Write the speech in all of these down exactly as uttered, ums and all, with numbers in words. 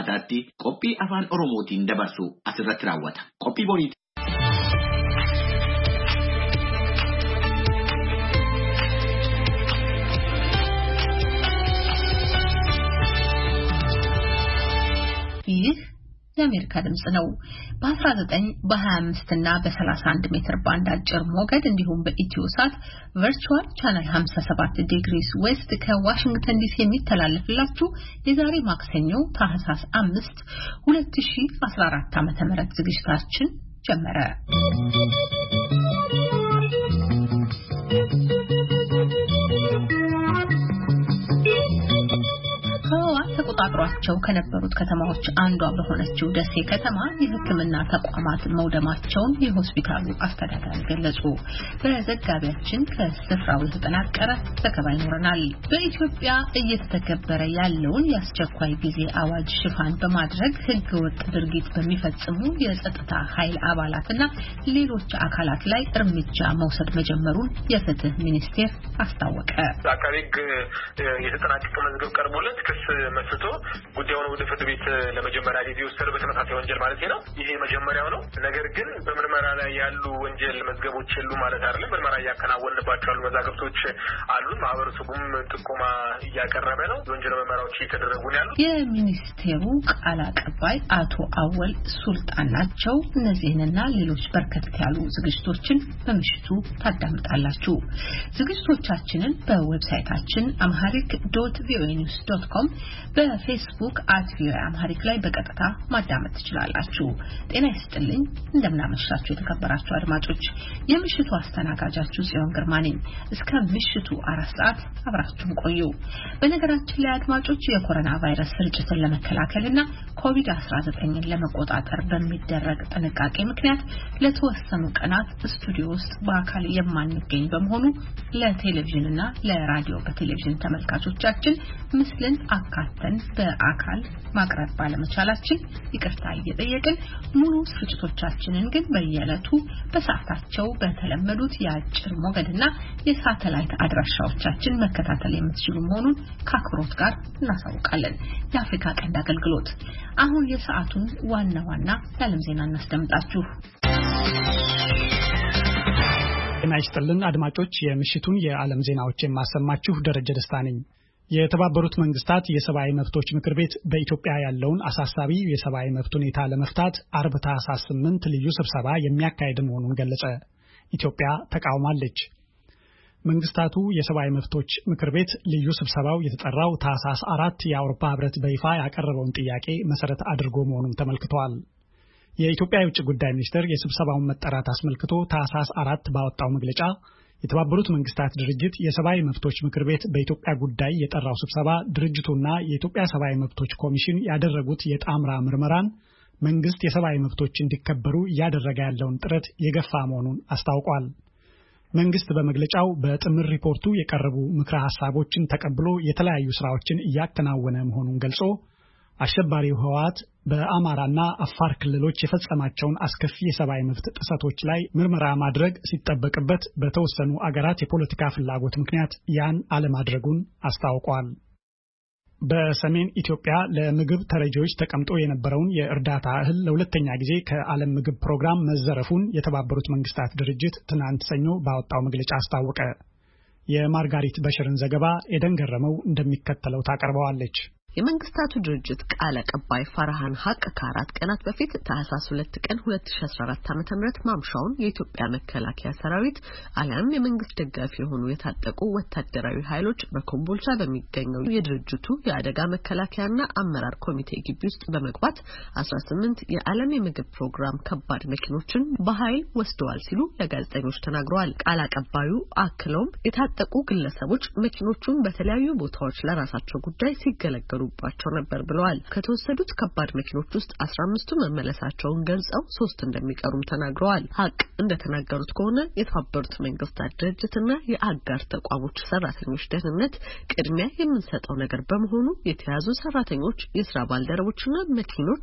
jimaataatti qophii afaan Oromootiin dabarsu asirratti raawwata. Qophii borii ይህ የአሜሪካ ድምጽ ነው። በ19 በ25 እና በ31 ሜትር ባንድ አጭር ሞገድ እንዲሁም በኢትዮሳት ቨርቹዋል ቻናል ሃምሳ ሰባት ዲግሪስ ዌስት ከዋሽንግተን ዲሲ የሚተላለፍላችሁ የዛሬ ማክሰኞ ታህሳስ አምስት ሁለት ሺህ አስራ አራት ዓመተ ምህረት ዝግጅታችን ጀመረ። ተቆጣጥሯቸው ከነበሩት ከተማዎች አንዷ በሆነችው ደሴ ከተማ የሕክምና ተቋማት መውደማቸውን የሆስፒታሉ አስተዳዳሪ ገለጹ። በዘጋቢያችን ከስፍራው የተጠናቀረ ዘገባ ይኖረናል። በኢትዮጵያ እየተተገበረ ያለውን የአስቸኳይ ጊዜ አዋጅ ሽፋን በማድረግ ሕገወጥ ድርጊት በሚፈጽሙ የጸጥታ ኃይል አባላትና ሌሎች አካላት ላይ እርምጃ መውሰድ መጀመሩን የፍትህ ሚኒስቴር አስታወቀ። አቃቤ ሕግ የተጠናቀቀ መዝገብ ቀርቦለት ክስ መስርቶ ጉዳዩን ወደ ፍርድ ቤት ለመጀመሪያ ጊዜ ወሰደ በተመሳሳይ ወንጀል ማለት ነው። ይሄ መጀመሪያው ነው። ነገር ግን በምርመራ ላይ ያሉ ወንጀል መዝገቦች ሁሉ ማለት አይደለም። ምርመራ ያከናወንባቸው ያሉ መዛግብቶች አሉ። ማህበረሰቡም ጥቆማ እያቀረበ ነው። ወንጀል ምርመራዎች እየተደረጉ ነው ያሉት የሚኒስቴሩ ቃል አቀባይ አቶ አወል ሱልጣን ናቸው። እነዚህንና ሌሎች በርከት ያሉ ዝግጅቶችን በምሽቱ ታዳምጣላችሁ። ዝግጅቶቻችንን በዌብሳይታችን amharic dot voa news dot com በፌስቡክ አት ቪኦኤ አምሃሪክ ላይ በቀጥታ ማዳመጥ ትችላላችሁ። ጤና ይስጥልኝ፣ እንደምናመሻችሁ የተከበራችሁ አድማጮች። የምሽቱ አስተናጋጃችሁ ጽዮን ግርማ ነኝ። እስከ ምሽቱ አራት ሰዓት አብራችሁን ቆዩ። በነገራችን ላይ አድማጮች የኮሮና ቫይረስ ስርጭትን ለመከላከልና ኮቪድ አስራ ዘጠኝን ለመቆጣጠር በሚደረግ ጥንቃቄ ምክንያት ለተወሰኑ ቀናት ስቱዲዮ ውስጥ በአካል የማንገኝ በመሆኑ ለቴሌቪዥንና ለራዲዮ በቴሌቪዥን ተመልካቾቻችን ምስልን አካተን በአካል ማቅረብ ባለመቻላችን ይቅርታ እየጠየቅን ሙሉ ስርጭቶቻችንን ግን በየዕለቱ በሰዓታቸው በተለመዱት የአጭር ሞገድና የሳተላይት አድራሻዎቻችን መከታተል የምትችሉ መሆኑን ከአክብሮት ጋር እናሳውቃለን። የአፍሪካ ቀንድ አገልግሎት አሁን የሰዓቱን ዋና ዋና የዓለም ዜና እናስደምጣችሁ። ጤና ይስጥልን አድማጮች፣ የምሽቱን የዓለም ዜናዎች የማሰማችሁ ደረጀ ደስታ ነኝ። የተባበሩት መንግስታት የሰብአዊ መብቶች ምክር ቤት በኢትዮጵያ ያለውን አሳሳቢ የሰብአዊ መብት ሁኔታ ለመፍታት አርብ ታህሳስ ስምንት ልዩ ስብሰባ የሚያካሂድ መሆኑን ገለጸ። ኢትዮጵያ ተቃውማለች። መንግስታቱ የሰብአዊ መብቶች ምክር ቤት ልዩ ስብሰባው የተጠራው ታህሳስ አራት የአውሮፓ ህብረት በይፋ ያቀረበውን ጥያቄ መሰረት አድርጎ መሆኑን ተመልክቷል። የኢትዮጵያ የውጭ ጉዳይ ሚኒስቴር የስብሰባውን መጠራት አስመልክቶ ታህሳስ አራት ባወጣው መግለጫ የተባበሩት መንግስታት ድርጅት የሰብአዊ መብቶች ምክር ቤት በኢትዮጵያ ጉዳይ የጠራው ስብሰባ ድርጅቱና የኢትዮጵያ ሰብአዊ መብቶች ኮሚሽን ያደረጉት የጣምራ ምርመራን መንግስት የሰብአዊ መብቶች እንዲከበሩ እያደረገ ያለውን ጥረት የገፋ መሆኑን አስታውቋል። መንግስት በመግለጫው በጥምር ሪፖርቱ የቀረቡ ምክረ ሐሳቦችን ተቀብሎ የተለያዩ ስራዎችን እያከናወነ መሆኑን ገልጾ አሸባሪው ህወሓት በአማራና አፋር ክልሎች የፈጸማቸውን አስከፊ የሰብአዊ መብት ጥሰቶች ላይ ምርመራ ማድረግ ሲጠበቅበት በተወሰኑ አገራት የፖለቲካ ፍላጎት ምክንያት ያን አለማድረጉን አስታውቋል። በሰሜን ኢትዮጵያ ለምግብ ተረጂዎች ተቀምጦ የነበረውን የእርዳታ እህል ለሁለተኛ ጊዜ ከዓለም ምግብ ፕሮግራም መዘረፉን የተባበሩት መንግስታት ድርጅት ትናንት ሰኞ ባወጣው መግለጫ አስታወቀ። የማርጋሪት በሽርን ዘገባ ኤደን ገረመው እንደሚከተለው ታቀርበዋለች። የመንግስታቱ ድርጅት ቃል አቀባይ ፈርሃን ሀቅ ከአራት ቀናት በፊት ታህሳስ ሁለት ቀን ሁለት ሺህ አስራ አራት ዓመተ ምህረት ማምሻውን የኢትዮጵያ መከላከያ ሰራዊት አሊያም የመንግስት ደጋፊ የሆኑ የታጠቁ ወታደራዊ ኃይሎች በኮምቦልቻ በሚገኘው የድርጅቱ የአደጋ መከላከያና አመራር ኮሚቴ ግቢ ውስጥ በመግባት አስራ ስምንት የዓለም የምግብ ፕሮግራም ከባድ መኪኖችን በኃይል ወስደዋል ሲሉ ለጋዜጠኞች ተናግረዋል። ቃል አቀባዩ አክለውም የታጠቁ ግለሰቦች መኪኖቹን በተለያዩ ቦታዎች ለራሳቸው ጉዳይ ሲገለገሉ ባቸው ነበር ብለዋል። ከተወሰዱት ከባድ መኪኖች ውስጥ አስራ አምስቱ መመለሳቸውን ገልጸው ሶስት እንደሚቀሩም ተናግረዋል። ሀቅ እንደተናገሩት ከሆነ የተባበሩት መንግስታት ድርጅትና የአጋር ተቋሞች ሰራተኞች ደህንነት ቅድሚያ የምንሰጠው ነገር በመሆኑ የተያዙ ሰራተኞች፣ የስራ ባልደረቦችና መኪኖች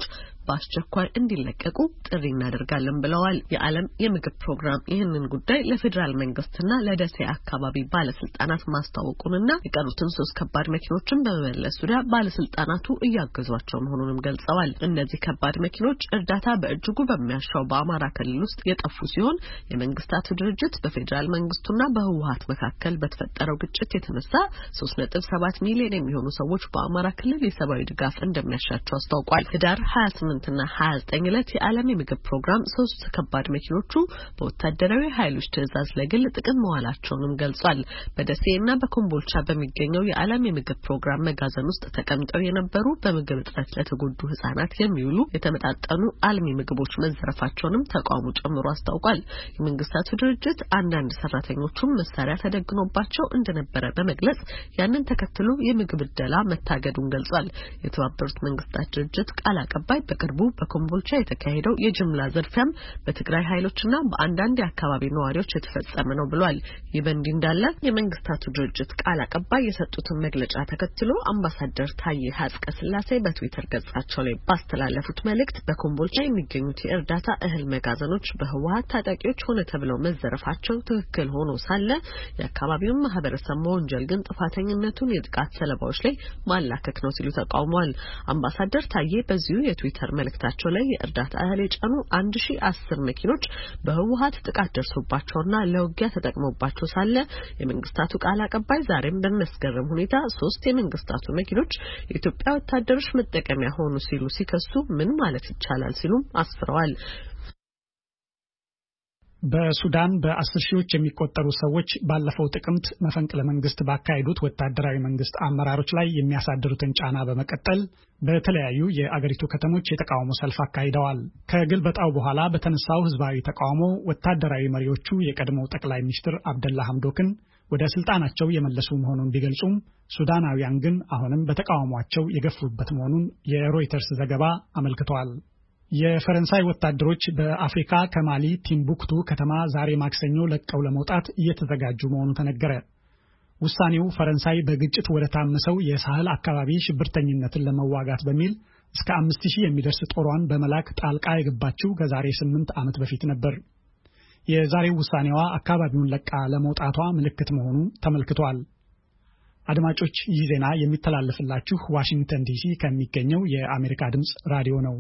በአስቸኳይ እንዲለቀቁ ጥሪ እናደርጋለን ብለዋል። የዓለም የምግብ ፕሮግራም ይህንን ጉዳይ ለፌደራል መንግስትና ለደሴ አካባቢ ባለስልጣናት ማስታወቁንና የቀሩትን ሶስት ከባድ መኪኖችን በመመለስ ዙሪያ ባለስልጣናቱ እያገዟቸው መሆኑንም ገልጸዋል። እነዚህ ከባድ መኪኖች እርዳታ በእጅጉ በሚያሻው በአማራ ክልል ውስጥ የጠፉ ሲሆን የመንግስታቱ ድርጅት በፌደራል መንግስቱና በህወሓት መካከል በተፈጠረው ግጭት የተነሳ ሶስት ነጥብ ሰባት ሚሊዮን የሚሆኑ ሰዎች በአማራ ክልል የሰብአዊ ድጋፍ እንደሚያሻቸው አስታውቋል። ህዳር ሃያ ስምንት እና ሃያ ዘጠኝ ዕለት የዓለም የምግብ ፕሮግራም ሶስት ከባድ መኪኖቹ በወታደራዊ ኃይሎች ትዕዛዝ ለግል ጥቅም መዋላቸውንም ገልጿል። በደሴና በኮምቦልቻ በሚገኘው የዓለም የምግብ ፕሮግራም መጋዘን ውስጥ ተቀምጠው የነበሩ በምግብ እጥረት ለተጎዱ ህጻናት የሚውሉ የተመጣጠኑ አልሚ ምግቦች መዘረፋቸውንም ተቋሙ ጨምሮ አስታውቋል። የመንግስታቱ ድርጅት አንዳንድ ሰራተኞቹም መሳሪያ ተደግኖባቸው እንደነበረ በመግለጽ ያንን ተከትሎ የምግብ ዕደላ መታገዱን ገልጿል። የተባበሩት መንግስታት ድርጅት ቃል አቀባይ በቅርቡ በኮምቦልቻ የተካሄደው የጅምላ ዘርፊያም በትግራይ ኃይሎችና በአንዳንድ የአካባቢ ነዋሪዎች የተፈጸመ ነው ብሏል። ይህ በእንዲህ እንዳለ የመንግስታቱ ድርጅት ቃል አቀባይ የሰጡትን መግለጫ ተከትሎ አምባሳደር ታዬ አጽቀሥላሴ በትዊተር ገጻቸው ላይ ባስተላለፉት መልእክት በኮምቦልቻ የሚገኙት የእርዳታ እህል መጋዘኖች በህወሓት ታጣቂዎች ሆነ ተብለው መዘረፋቸው ትክክል ሆኖ ሳለ የአካባቢውን ማህበረሰብ መወንጀል ግን ጥፋተኝነቱን የጥቃት ሰለባዎች ላይ ማላከክ ነው ሲሉ ተቃውመዋል። አምባሳደር ታዬ በዚሁ የትዊተር መልእክታቸው ላይ የእርዳታ እህል የጫኑ አንድ ሺህ አስር መኪኖች በህወሓት ጥቃት ደርሶባቸውና ለውጊያ ተጠቅመውባቸው ሳለ የመንግስታቱ ቃል አቀባይ ዛሬም በሚያስገርም ሁኔታ ሶስት የመንግስታቱ መኪኖች የኢትዮጵያ ወታደሮች መጠቀሚያ ሆኑ ሲሉ ሲከሱ ምን ማለት ይቻላል ሲሉም አስፍረዋል። በሱዳን በአስር ሺዎች የሚቆጠሩ ሰዎች ባለፈው ጥቅምት መፈንቅለ መንግስት ባካሄዱት ወታደራዊ መንግስት አመራሮች ላይ የሚያሳድሩትን ጫና በመቀጠል በተለያዩ የአገሪቱ ከተሞች የተቃውሞ ሰልፍ አካሂደዋል። ከግልበጣው በኋላ በተነሳው ህዝባዊ ተቃውሞ ወታደራዊ መሪዎቹ የቀድሞው ጠቅላይ ሚኒስትር አብደላ ሐምዶክን ወደ ስልጣናቸው የመለሱ መሆኑን ቢገልጹም ሱዳናውያን ግን አሁንም በተቃውሟቸው የገፉበት መሆኑን የሮይተርስ ዘገባ አመልክቷል። የፈረንሳይ ወታደሮች በአፍሪካ ከማሊ ቲምቡክቱ ከተማ ዛሬ ማክሰኞ ለቀው ለመውጣት እየተዘጋጁ መሆኑ ተነገረ። ውሳኔው ፈረንሳይ በግጭት ወደ ታመሰው የሳህል አካባቢ ሽብርተኝነትን ለመዋጋት በሚል እስከ አምስት ሺህ የሚደርስ ጦሯን በመላክ ጣልቃ የገባችው ከዛሬ ስምንት ዓመት በፊት ነበር። የዛሬው ውሳኔዋ አካባቢውን ለቃ ለመውጣቷ ምልክት መሆኑ ተመልክቷል። አድማጮች፣ ይህ ዜና የሚተላለፍላችሁ ዋሽንግተን ዲሲ ከሚገኘው የአሜሪካ ድምጽ ራዲዮ ነው።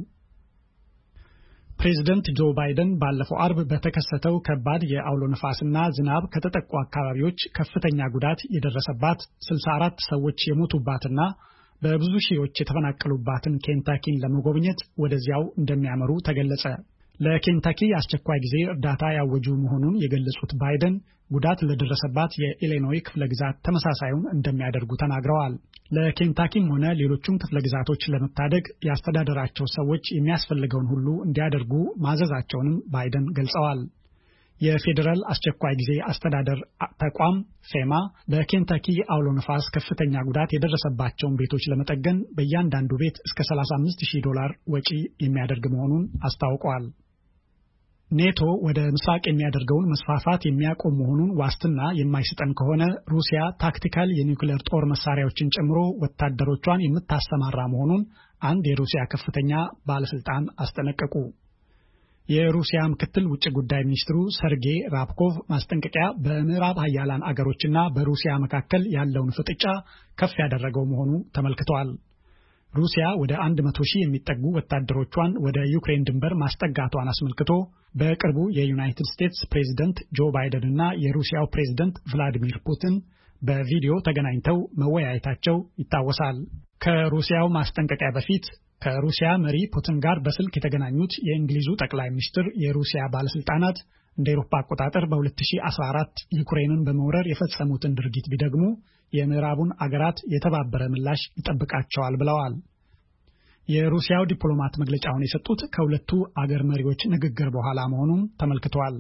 ፕሬዚደንት ጆ ባይደን ባለፈው አርብ በተከሰተው ከባድ የአውሎ ነፋስና ዝናብ ከተጠቁ አካባቢዎች ከፍተኛ ጉዳት የደረሰባት ስልሳ አራት ሰዎች የሞቱባትና በብዙ ሺዎች የተፈናቀሉባትን ኬንታኪን ለመጎብኘት ወደዚያው እንደሚያመሩ ተገለጸ። ለኬንታኪ አስቸኳይ ጊዜ እርዳታ ያወጁ መሆኑን የገለጹት ባይደን ጉዳት ለደረሰባት የኢሊኖይ ክፍለ ግዛት ተመሳሳዩን እንደሚያደርጉ ተናግረዋል። ለኬንታኪም ሆነ ሌሎችም ክፍለ ግዛቶች ለመታደግ ያስተዳደራቸው ሰዎች የሚያስፈልገውን ሁሉ እንዲያደርጉ ማዘዛቸውንም ባይደን ገልጸዋል። የፌዴራል አስቸኳይ ጊዜ አስተዳደር ተቋም ፌማ በኬንታኪ አውሎ ነፋስ ከፍተኛ ጉዳት የደረሰባቸውን ቤቶች ለመጠገን በእያንዳንዱ ቤት እስከ ሰላሳ አምስት ሺህ ዶላር ወጪ የሚያደርግ መሆኑን አስታውቀዋል። ኔቶ ወደ ምስራቅ የሚያደርገውን መስፋፋት የሚያቆም መሆኑን ዋስትና የማይሰጠን ከሆነ ሩሲያ ታክቲካል የኒውክሌር ጦር መሳሪያዎችን ጨምሮ ወታደሮቿን የምታሰማራ መሆኑን አንድ የሩሲያ ከፍተኛ ባለስልጣን አስጠነቀቁ። የሩሲያ ምክትል ውጭ ጉዳይ ሚኒስትሩ ሰርጌይ ራብኮቭ ማስጠንቀቂያ በምዕራብ ሀያላን አገሮችና በሩሲያ መካከል ያለውን ፍጥጫ ከፍ ያደረገው መሆኑ ተመልክቷል። ሩሲያ ወደ አንድ መቶ ሺህ የሚጠጉ ወታደሮቿን ወደ ዩክሬን ድንበር ማስጠጋቷን አስመልክቶ በቅርቡ የዩናይትድ ስቴትስ ፕሬዝደንት ጆ ባይደን እና የሩሲያው ፕሬዝደንት ቭላዲሚር ፑቲን በቪዲዮ ተገናኝተው መወያየታቸው ይታወሳል። ከሩሲያው ማስጠንቀቂያ በፊት ከሩሲያ መሪ ፑቲን ጋር በስልክ የተገናኙት የእንግሊዙ ጠቅላይ ሚኒስትር የሩሲያ ባለስልጣናት እንደ አውሮፓ አቆጣጠር በሁለት ሺህ አስራ አራት ዩክሬንን በመውረር የፈጸሙትን ድርጊት ቢደግሙ የምዕራቡን አገራት የተባበረ ምላሽ ይጠብቃቸዋል ብለዋል። የሩሲያው ዲፕሎማት መግለጫውን የሰጡት ከሁለቱ አገር መሪዎች ንግግር በኋላ መሆኑን ተመልክቷል።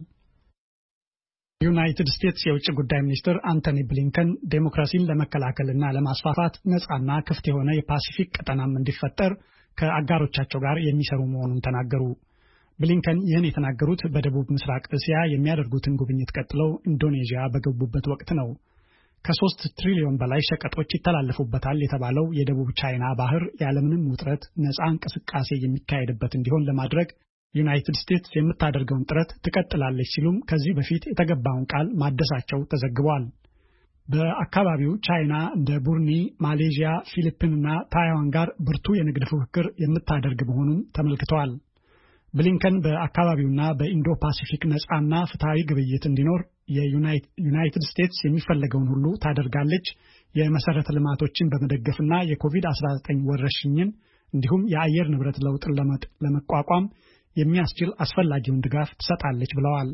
ዩናይትድ ስቴትስ የውጭ ጉዳይ ሚኒስትር አንቶኒ ብሊንከን ዴሞክራሲን ለመከላከልና ለማስፋፋት ነፃና ክፍት የሆነ የፓሲፊክ ቀጠናም እንዲፈጠር ከአጋሮቻቸው ጋር የሚሰሩ መሆኑን ተናገሩ። ብሊንከን ይህን የተናገሩት በደቡብ ምስራቅ እስያ የሚያደርጉትን ጉብኝት ቀጥለው ኢንዶኔዥያ በገቡበት ወቅት ነው። ከሶስት ትሪሊዮን በላይ ሸቀጦች ይተላለፉበታል የተባለው የደቡብ ቻይና ባህር ያለምንም ውጥረት ነፃ እንቅስቃሴ የሚካሄድበት እንዲሆን ለማድረግ ዩናይትድ ስቴትስ የምታደርገውን ጥረት ትቀጥላለች ሲሉም ከዚህ በፊት የተገባውን ቃል ማደሳቸው ተዘግቧል። በአካባቢው ቻይና እንደ ቡርኒ፣ ማሌዥያ፣ ፊሊፒንና ታይዋን ጋር ብርቱ የንግድ ፉክክር የምታደርግ መሆኑን ተመልክተዋል። ብሊንከን በአካባቢውና በኢንዶ ፓሲፊክ ነፃና ፍትሃዊ ግብይት እንዲኖር የዩናይትድ ስቴትስ የሚፈለገውን ሁሉ ታደርጋለች፣ የመሰረተ ልማቶችን በመደገፍና የኮቪድ አስራ ዘጠኝ ወረርሽኝን እንዲሁም የአየር ንብረት ለውጥን ለመቋቋም የሚያስችል አስፈላጊውን ድጋፍ ትሰጣለች ብለዋል።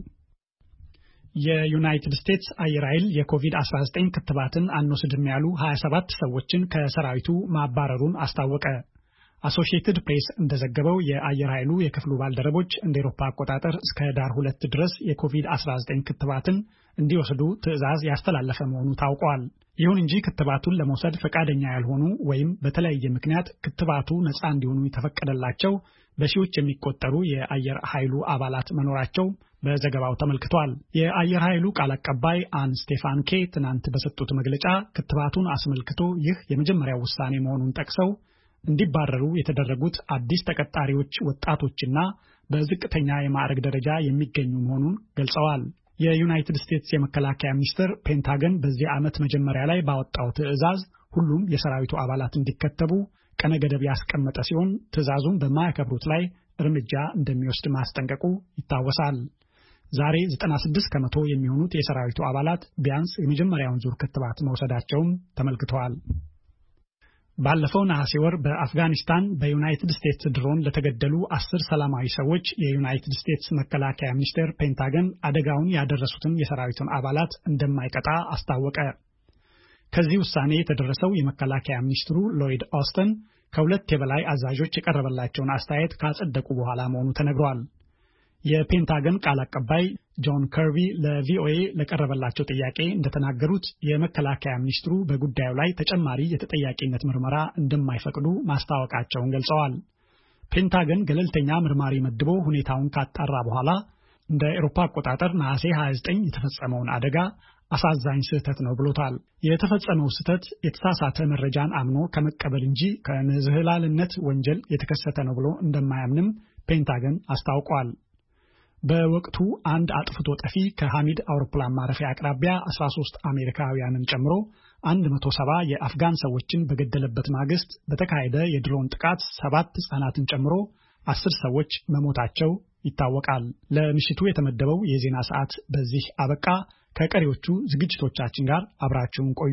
የዩናይትድ ስቴትስ አየር ኃይል የኮቪድ አስራ ዘጠኝ ክትባትን አንወስድም ያሉ ሀያ ሰባት ሰዎችን ከሰራዊቱ ማባረሩን አስታወቀ። አሶሺየትድ ፕሬስ እንደዘገበው የአየር ኃይሉ የክፍሉ ባልደረቦች እንደ አውሮፓ አቆጣጠር እስከ ዳር ሁለት ድረስ የኮቪድ አስራ ዘጠኝ ክትባትን እንዲወስዱ ትዕዛዝ ያስተላለፈ መሆኑ ታውቋል። ይሁን እንጂ ክትባቱን ለመውሰድ ፈቃደኛ ያልሆኑ ወይም በተለያየ ምክንያት ክትባቱ ነፃ እንዲሆኑ የተፈቀደላቸው በሺዎች የሚቆጠሩ የአየር ኃይሉ አባላት መኖራቸው በዘገባው ተመልክቷል። የአየር ኃይሉ ቃል አቀባይ አን ስቴፋንኬ ትናንት በሰጡት መግለጫ ክትባቱን አስመልክቶ ይህ የመጀመሪያው ውሳኔ መሆኑን ጠቅሰው እንዲባረሩ የተደረጉት አዲስ ተቀጣሪዎች ወጣቶችና በዝቅተኛ የማዕረግ ደረጃ የሚገኙ መሆኑን ገልጸዋል። የዩናይትድ ስቴትስ የመከላከያ ሚኒስቴር ፔንታገን በዚህ ዓመት መጀመሪያ ላይ ባወጣው ትዕዛዝ ሁሉም የሰራዊቱ አባላት እንዲከተቡ ቀነ ገደብ ያስቀመጠ ሲሆን ትዕዛዙን በማያከብሩት ላይ እርምጃ እንደሚወስድ ማስጠንቀቁ ይታወሳል። ዛሬ ዘጠና ስድስት ከመቶ የሚሆኑት የሰራዊቱ አባላት ቢያንስ የመጀመሪያውን ዙር ክትባት መውሰዳቸውም ተመልክተዋል። ባለፈው ነሐሴ ወር በአፍጋኒስታን በዩናይትድ ስቴትስ ድሮን ለተገደሉ አስር ሰላማዊ ሰዎች የዩናይትድ ስቴትስ መከላከያ ሚኒስቴር ፔንታገን አደጋውን ያደረሱትን የሰራዊቱን አባላት እንደማይቀጣ አስታወቀ። ከዚህ ውሳኔ የተደረሰው የመከላከያ ሚኒስትሩ ሎይድ ኦስተን ከሁለት የበላይ አዛዦች የቀረበላቸውን አስተያየት ካጸደቁ በኋላ መሆኑ ተነግሯል። የፔንታገን ቃል አቀባይ ጆን ከርቢ ለቪኦኤ ለቀረበላቸው ጥያቄ እንደተናገሩት የመከላከያ ሚኒስትሩ በጉዳዩ ላይ ተጨማሪ የተጠያቂነት ምርመራ እንደማይፈቅዱ ማስታወቃቸውን ገልጸዋል። ፔንታገን ገለልተኛ ምርማሪ መድቦ ሁኔታውን ካጣራ በኋላ እንደ አውሮፓ አቆጣጠር ነሐሴ ሃያ ዘጠኝ የተፈጸመውን አደጋ አሳዛኝ ስህተት ነው ብሎታል። የተፈጸመው ስህተት የተሳሳተ መረጃን አምኖ ከመቀበል እንጂ ከንዝህላልነት ወንጀል የተከሰተ ነው ብሎ እንደማያምንም ፔንታገን አስታውቋል። በወቅቱ አንድ አጥፍቶ ጠፊ ከሐሚድ አውሮፕላን ማረፊያ አቅራቢያ አስራ ሶስት አሜሪካውያንን ጨምሮ መቶ ሰባ የአፍጋን ሰዎችን በገደለበት ማግስት በተካሄደ የድሮን ጥቃት ሰባት ሕፃናትን ጨምሮ አስር ሰዎች መሞታቸው ይታወቃል። ለምሽቱ የተመደበው የዜና ሰዓት በዚህ አበቃ። ከቀሪዎቹ ዝግጅቶቻችን ጋር አብራችሁን ቆዩ።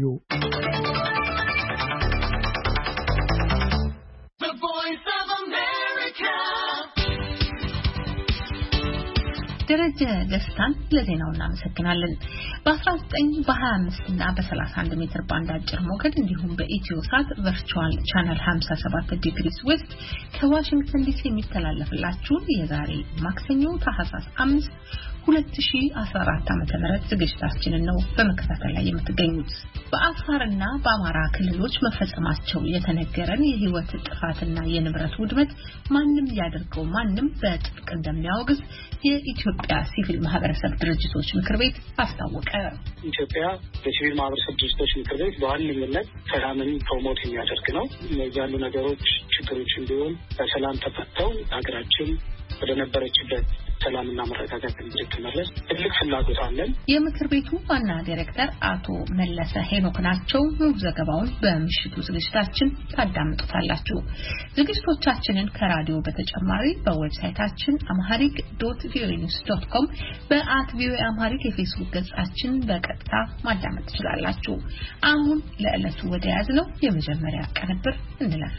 ደረጀ ደስታን ለዜናው እናመሰግናለን። በ19 በ25 እና በ31 ሜትር ባንድ አጭር ሞገድ እንዲሁም በኢትዮ ሳት ቨርቹዋል ቻናል ሃምሳ ሰባት ዲግሪስ ዌስት ከዋሽንግተን ዲሲ የሚተላለፍላችሁ የዛሬ ማክሰኞ ታህሳስ አምስት ሁለት ሺህ አስራ አራት ዓመተ ምህረት ዝግጅታችንን ነው በመከታተል ላይ የምትገኙት። በአፋርና በአማራ ክልሎች መፈጸማቸው የተነገረን የህይወት ጥፋትና የንብረት ውድመት ማንም ያደርገው ማንም በጥብቅ እንደሚያወግዝ የኢትዮጵያ ሲቪል ማህበረሰብ ድርጅቶች ምክር ቤት አስታወቀ። ኢትዮጵያ የሲቪል ማህበረሰብ ድርጅቶች ምክር ቤት በዋነኝነት ሰላምን ፕሮሞት የሚያደርግ ነው። እነዚህ ያሉ ነገሮች ችግሮችን ቢሆን በሰላም ተፈተው ሀገራችን ወደ ነበረችበት ሰላምና መረጋጋት እንድትመለስ ትልቅ ፍላጎት አለን። የምክር ቤቱ ዋና ዳይሬክተር አቶ መለሰ ሄኖክ ናቸው። ሙሉ ዘገባውን በምሽቱ ዝግጅታችን ታዳምጡታላችሁ። ዝግጅቶቻችንን ከራዲዮ በተጨማሪ በዌብሳይታችን amharic ዶት ቪኦኤ ኒውስ ዶት ኮም በአት ቪኦኤ amharic የፌስቡክ ገጻችን በቀጥታ ማዳመጥ ትችላላችሁ። አሁን ለዕለቱ ወደ ያዝነው የመጀመሪያ ቅንብር እንለፍ።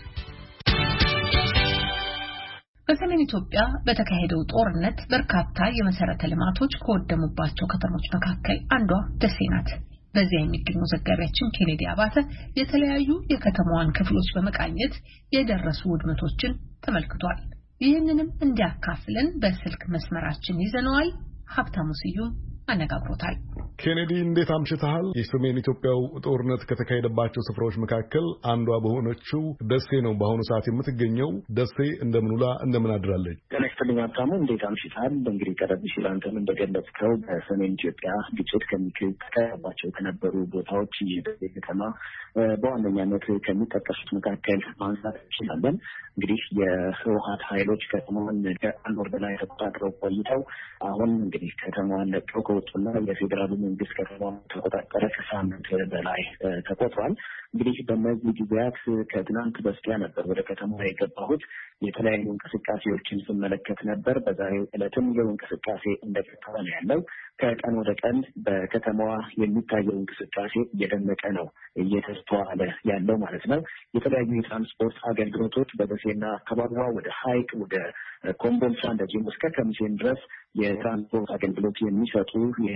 በሰሜን ኢትዮጵያ በተካሄደው ጦርነት በርካታ የመሰረተ ልማቶች ከወደሙባቸው ከተሞች መካከል አንዷ ደሴ ናት። በዚያ የሚገኘው ዘጋቢያችን ኬኔዲ አባተ የተለያዩ የከተማዋን ክፍሎች በመቃኘት የደረሱ ውድመቶችን ተመልክቷል። ይህንንም እንዲያካፍለን በስልክ መስመራችን ይዘነዋል። ሀብታሙ ስዩም አነጋግሮታል። ኬኔዲ እንዴት አምሽተሃል? የሰሜን ኢትዮጵያው ጦርነት ከተካሄደባቸው ስፍራዎች መካከል አንዷ በሆነችው ደሴ ነው በአሁኑ ሰዓት የምትገኘው። ደሴ እንደምን ውላ እንደምን አድራለች? ተነስተልኝ አታሙ እንዴት አምሽተሃል? እንግዲህ ቀደም ሲል አንተም እንደገለጽከው በሰሜን ኢትዮጵያ ግጭት ከሚካሄድባቸው ከነበሩ ቦታዎች የደሴ ከተማ በዋነኛነት ከሚጠቀሱት መካከል ማንሳት እንችላለን። እንግዲህ የህወሓት ኃይሎች ከተማዋን ከአንድ ወር በላይ ተቆጣጥረው ቆይተው አሁን እንግዲህ ከተማዋን ለቀው ከወጡና የፌዴራሉ መንግስት ከተማዋን ተቆጣጠረ ከሳምንት በላይ ተቆጥሯል። እንግዲህ በእነዚህ ጊዜያት ከትናንት በስቲያ ነበር ወደ ከተማ የገባሁት። የተለያዩ እንቅስቃሴዎችን ስመለከት ነበር። በዛሬው ዕለትም ይኸው እንቅስቃሴ እንደቀጠለ ነው ያለው። ከቀን ወደ ቀን በከተማዋ የሚታየው እንቅስቃሴ እየደመቀ ነው እየተስተዋለ ያለው ማለት ነው። የተለያዩ የትራንስፖርት አገልግሎቶች በደሴና አካባቢዋ ወደ ሀይቅ ወደ ኮምቦልቻ እንደዚሁም እስከ ከሚሴን ድረስ የትራንስፖርት አገልግሎት የሚሰጡ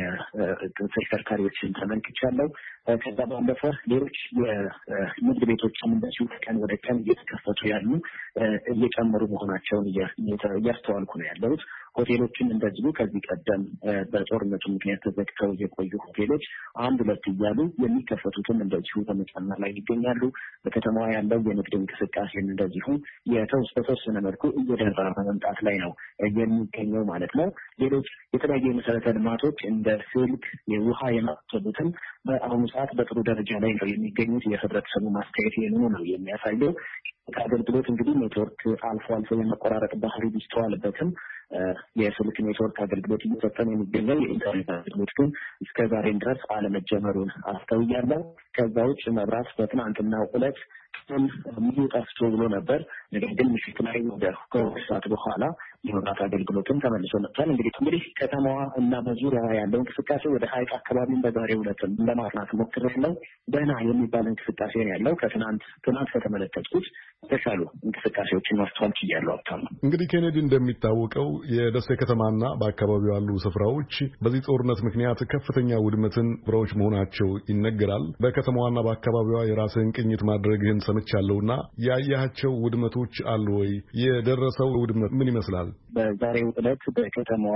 የተሽከርካሪዎችን ተመልክቻለሁ። ከዛ ባለፈ ሌሎች የንግድ ቤቶችም እንደዚሁ ከቀን ወደ ቀን እየተከፈቱ ያሉ እየጨመሩ መሆናቸውን እያስተዋልኩ ነው ያለሁት። ሆቴሎችን እንደዚሁ ከዚህ ቀደም በጦርነቱ ምክንያት ተዘግተው የቆዩ ሆቴሎች አንድ ሁለት እያሉ የሚከፈቱትም እንደዚሁ በመጨመር ላይ ይገኛሉ። በከተማዋ ያለው የንግድ እንቅስቃሴን እንደዚሁ በተወሰነ መልኩ እየደራ በመምጣት ላይ ነው የሚገኘው ማለት ነው። ሌሎች የተለያዩ የመሰረተ ልማቶች እንደ ስልክ፣ የውሃ የመሳሰሉትም በአሁኑ ሰዓት በጥሩ ደረጃ ላይ ነው የሚገኙት። የህብረተሰቡ ማስተያየት ይህንኑ ነው የሚያሳየው። ከአገልግሎት እንግዲህ ኔትወርክ አልፎ አልፎ የመቆራረጥ ባህሪ ቢስተዋልበትም የስልክ ኔትወርክ አገልግሎት እየሰጠን የሚገኘው የኢንተርኔት አገልግሎት ግን እስከ ዛሬም ድረስ አለመጀመሩን አስተውያለሁ። ከዛ ውጭ መብራት በትናንትናው ዕለት ቀን ሙሉ ጠፍቶ ብሎ ነበር። ነገር ግን ምሽት ላይ ወደ ከሁለት ሰዓት በኋላ የመብራት አገልግሎትን ተመልሶ መጥቷል። እንግዲህ እንግዲህ ከተማዋ እና በዙሪያዋ ያለው እንቅስቃሴ ወደ ሀይቅ አካባቢን በዛሬው ዕለትም ለማጥናት ሞክሬያለሁ። ደህና የሚባል እንቅስቃሴ ነው ያለው። ከትናንት ትናንት ከተመለከትኩት የተሻሉ እንቅስቃሴዎችን ማስተዋል ችያለሁ። አታም እንግዲህ ኬኔዲ እንደሚታወቀው የደሴ ከተማና በአካባቢው ያሉ ስፍራዎች በዚህ ጦርነት ምክንያት ከፍተኛ ውድመትን ስፍራዎች መሆናቸው ይነገራል። በከተማዋና በአካባቢዋ የራስህን ቅኝት ማድረግህን ሰምቻለሁና ያያቸው ውድመቶች አሉ ወይ? የደረሰው ውድመት ምን ይመስላል? በዛሬው ዕለት በከተማዋ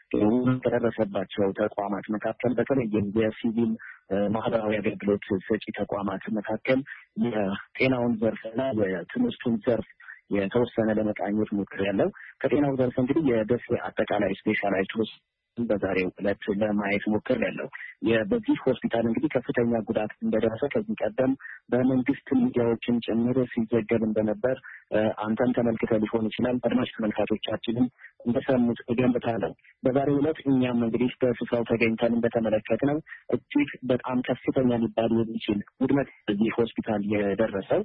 ከደረሰባቸው ተቋማት መካከል በተለይም የሲቪል ማህበራዊ አገልግሎት ሰጪ ተቋማት መካከል የጤናውን ዘርፍና የትምህርቱን ዘርፍ የተወሰነ ለመቃኘት ሞክሬያለሁ። ከጤናው ዘርፍ እንግዲህ የደሴ አጠቃላይ ስፔሻላይዝድ በዛሬው ዕለት ለማየት ሞክሬያለሁ። በዚህ ሆስፒታል እንግዲህ ከፍተኛ ጉዳት እንደደረሰ ከዚህ ቀደም በመንግስት ሚዲያዎችን ጭምር ሲዘገብ እንደነበር አንተም ተመልክተህ ሊሆን ይችላል። አድማጭ ተመልካቾቻችንም እንደሰሙት እገምታለሁ። በዛሬው ዕለት እኛም እንግዲህ በስፍራው ተገኝተን እንደተመለከትነው እጅግ በጣም ከፍተኛ ሊባል የሚችል ውድመት በዚህ ሆስፒታል የደረሰው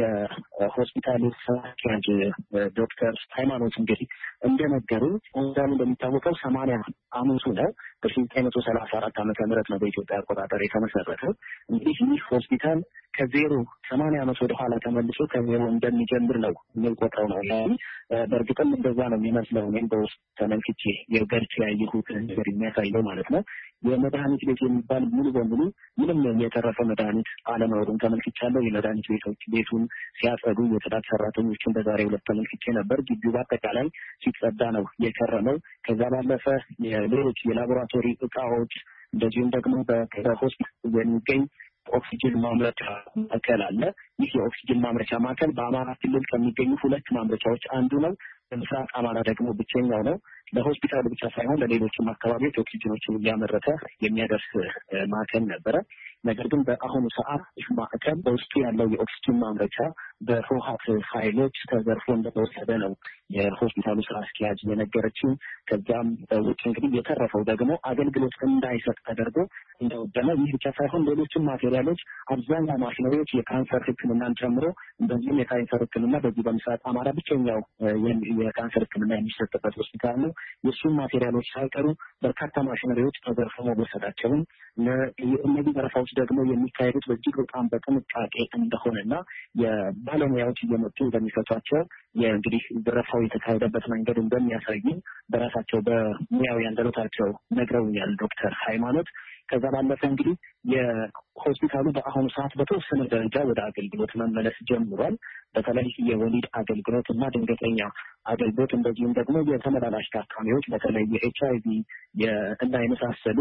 የሆስፒታሉ ስራ አስኪያጅ ዶክተር ሃይማኖት እንግዲህ እንደነገሩ ሆስፒታሉ እንደሚታወቀው ሰማንያ አመቱ ነው። በሺህ ዘጠኝ መቶ ሰላሳ አራት ዓመተ ምህረት ነው በኢትዮጵያ አቆጣጠር የተመሰረተው። እንግዲህ ይህ ሆስፒታል ከዜሮ ሰማንያ ዓመት ወደ ኋላ ተመልሶ ከዜሮ እንደሚጀምር ነው የሚቆጥረው ነው። በእርግጥም እንደዛ ነው የሚመስለው። እኔም በውስጥ ተመልክቼ የገርች ያየሁት ነገር የሚያሳየው ማለት ነው። የመድኃኒት ቤት የሚባል ሙሉ በሙሉ ምንም የተረፈ መድኃኒት አለመኖሩን ተመልክቻለሁ። የመድኃኒት ቤቶች ቤቱን ሲያጸዱ የጽዳት ሰራተኞችን በዛሬው ዕለት ተመልክቼ ነበር። ግቢው በአጠቃላይ ሲጸዳ ነው የከረመው። ከዛ ባለፈ ሌሎች የላቦራቶሪ እቃዎች እንደዚሁም ደግሞ በሆስፒታል የሚገኝ ኦክሲጅን ማምረቻ ማዕከል አለ። ይህ የኦክሲጅን ማምረቻ ማዕከል በአማራ ክልል ከሚገኙ ሁለት ማምረቻዎች አንዱ ነው። በምስራቅ አማራ ደግሞ ብቸኛው ነው። ለሆስፒታሉ ብቻ ሳይሆን ለሌሎችም አካባቢዎች ኦክሲጅኖችን እያመረተ የሚያደርስ ማዕከል ነበረ። ነገር ግን በአሁኑ ሰዓት ይህ ማዕከል በውስጡ ያለው የኦክሲጅን ማምረቻ በህወሓት ኃይሎች ተዘርፎ እንደተወሰደ ነው የሆስፒታሉ ስራ አስኪያጅ የነገረችኝ። ከዛም ውጭ እንግዲህ የተረፈው ደግሞ አገልግሎት እንዳይሰጥ ተደርጎ እንደወደመ፣ ይህ ብቻ ሳይሆን ሌሎችም ማቴሪያሎች፣ አብዛኛው ማሽነሪዎች የካንሰር ሕክምናን ጨምሮ እንደዚህም የካንሰር ሕክምና በዚህ በምስራቅ አማራ ብቸኛው የካንሰር ሕክምና የሚሰጥበት ሆስፒታል ነው። የእሱም ማቴሪያሎች ሳይቀሩ በርካታ ማሽነሪዎች ተዘርፎ መወሰዳቸውን፣ እነዚህ ዘረፋዎች ደግሞ የሚካሄዱት በእጅግ በጣም በጥንቃቄ እንደሆነና የባለሙያዎች እየመጡ እንደሚፈቷቸው የእንግዲህ ዘረፋው የተካሄደበት መንገድ እንደሚያሳይ በራሳቸው በሙያዊ አንደበታቸው ነግረውኛል ዶክተር ሃይማኖት። ከዛ ባለፈ እንግዲህ የሆስፒታሉ በአሁኑ ሰዓት በተወሰነ ደረጃ ወደ አገልግሎት መመለስ ጀምሯል። በተለይ የወሊድ አገልግሎት እና ድንገተኛ አገልግሎት እንደዚሁም ደግሞ የተመላላሽ ታካሚዎች በተለይ የኤች አይ ቪ እና የመሳሰሉ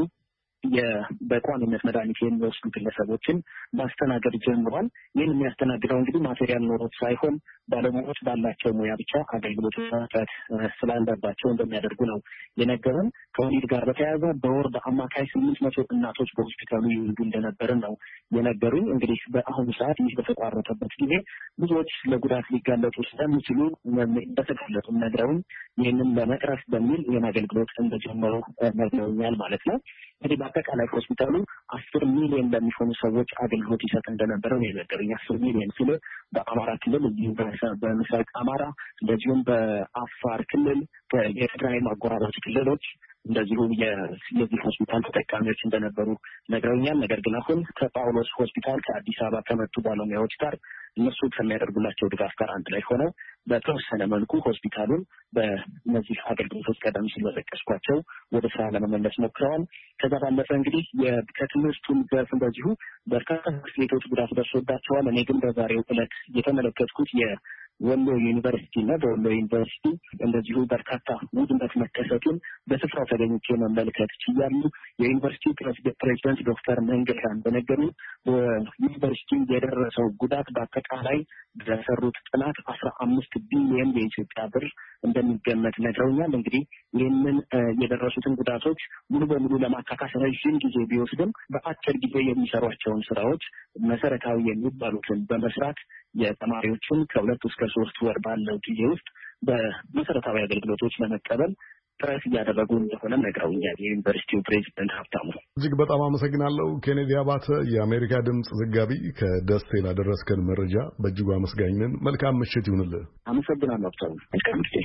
በቋሚነት መድኃኒት የሚወስዱ ግለሰቦችን ማስተናገድ ጀምሯል። ይህን የሚያስተናግደው እንግዲህ ማቴሪያል ኖሮት ሳይሆን ባለሙያዎች ባላቸው ሙያ ብቻ አገልግሎት መስጠት ስላለባቸው እንደሚያደርጉ ነው የነገሩን። ከወሊድ ጋር በተያያዘ በወር በአማካይ ስምንት መቶ እናቶች በሆስፒታሉ ይወልዱ እንደነበረ ነው የነገሩኝ። እንግዲህ በአሁኑ ሰዓት ይህ በተቋረጠበት ጊዜ ብዙዎች ለጉዳት ሊጋለጡ ስለሚችሉ በተገለጡም ነግረውን ይህንን ለመቅረፍ በሚል ይህን አገልግሎት እንደጀመሩ ነግረውኛል ማለት ነው። እንግዲህ በአጠቃላይ ሆስፒታሉ አስር ሚሊዮን ለሚሆኑ ሰዎች አገልግሎት ይሰጥ እንደነበረ ነው የነገሩኝ። አስር ሚሊዮን ሲል በአማራ ክልል እዚሁ በምስራቅ አማራ እንደዚሁም በአፋር ክልል የትግራይ አጎራባች ክልሎች እንደዚሁ የዚህ ሆስፒታል ተጠቃሚዎች እንደነበሩ ነግረውኛል። ነገር ግን አሁን ከጳውሎስ ሆስፒታል ከአዲስ አበባ ከመጡ ባለሙያዎች ጋር እነሱ ከሚያደርጉላቸው ድጋፍ ጋር አንድ ላይ ሆነው በተወሰነ መልኩ ሆስፒታሉን በእነዚህ አገልግሎቶች ቀደም ሲል በጠቀስኳቸው ወደ ስራ ለመመለስ ሞክረዋል። ከዛ ባለፈ እንግዲህ ከትምህርቱም ዘርፍ እንደዚሁ በርካታ ትምህርት ቤቶች ጉዳት ደርሶባቸዋል። እኔ ግን በዛሬው ዕለት የተመለከትኩት የወሎ ዩኒቨርሲቲ እና በወሎ ዩኒቨርሲቲ እንደዚሁ በርካታ ውድመት መከሰቱን በስፍራው ተገኝቼ መመልከት ችያለሁ። የዩኒቨርሲቲው ፕሬዚደንት ዶክተር መንገሻን በነገሩ በዩኒቨርሲቲው የደረሰው ጉዳት በአጠቃላይ በሰሩት ጥናት አስራ አምስት ቢሊዮን የኢትዮጵያ ብር እንደሚገመት ነግረውኛል። እንግዲህ ይህንን የደረሱትን ጉዳቶች ሙሉ በሙሉ ለማካካስ ረዥም ጊዜ ቢወስድም በአጭር ጊዜ የሚሰሯቸውን ስራዎች መሰረታዊ የሚባሉትን በመስራት የተማሪዎችን ከሁለት እስከ ሶስት ወር ባለው ጊዜ ውስጥ በመሰረታዊ አገልግሎቶች ለመቀበል ጥረት እያደረጉ እንደሆነ ነግረውኛል የዩኒቨርሲቲው ፕሬዚደንት ሀብታሙ። እጅግ በጣም አመሰግናለሁ። ኬኔዲ አባተ የአሜሪካ ድምፅ ዘጋቢ ከደሴ ላደረስከን መረጃ በእጅጉ አመስጋኝ ነን። መልካም ምሽት ይሁንልህ። አመሰግናለሁ ሀብታሙ። መልካም ምሽት።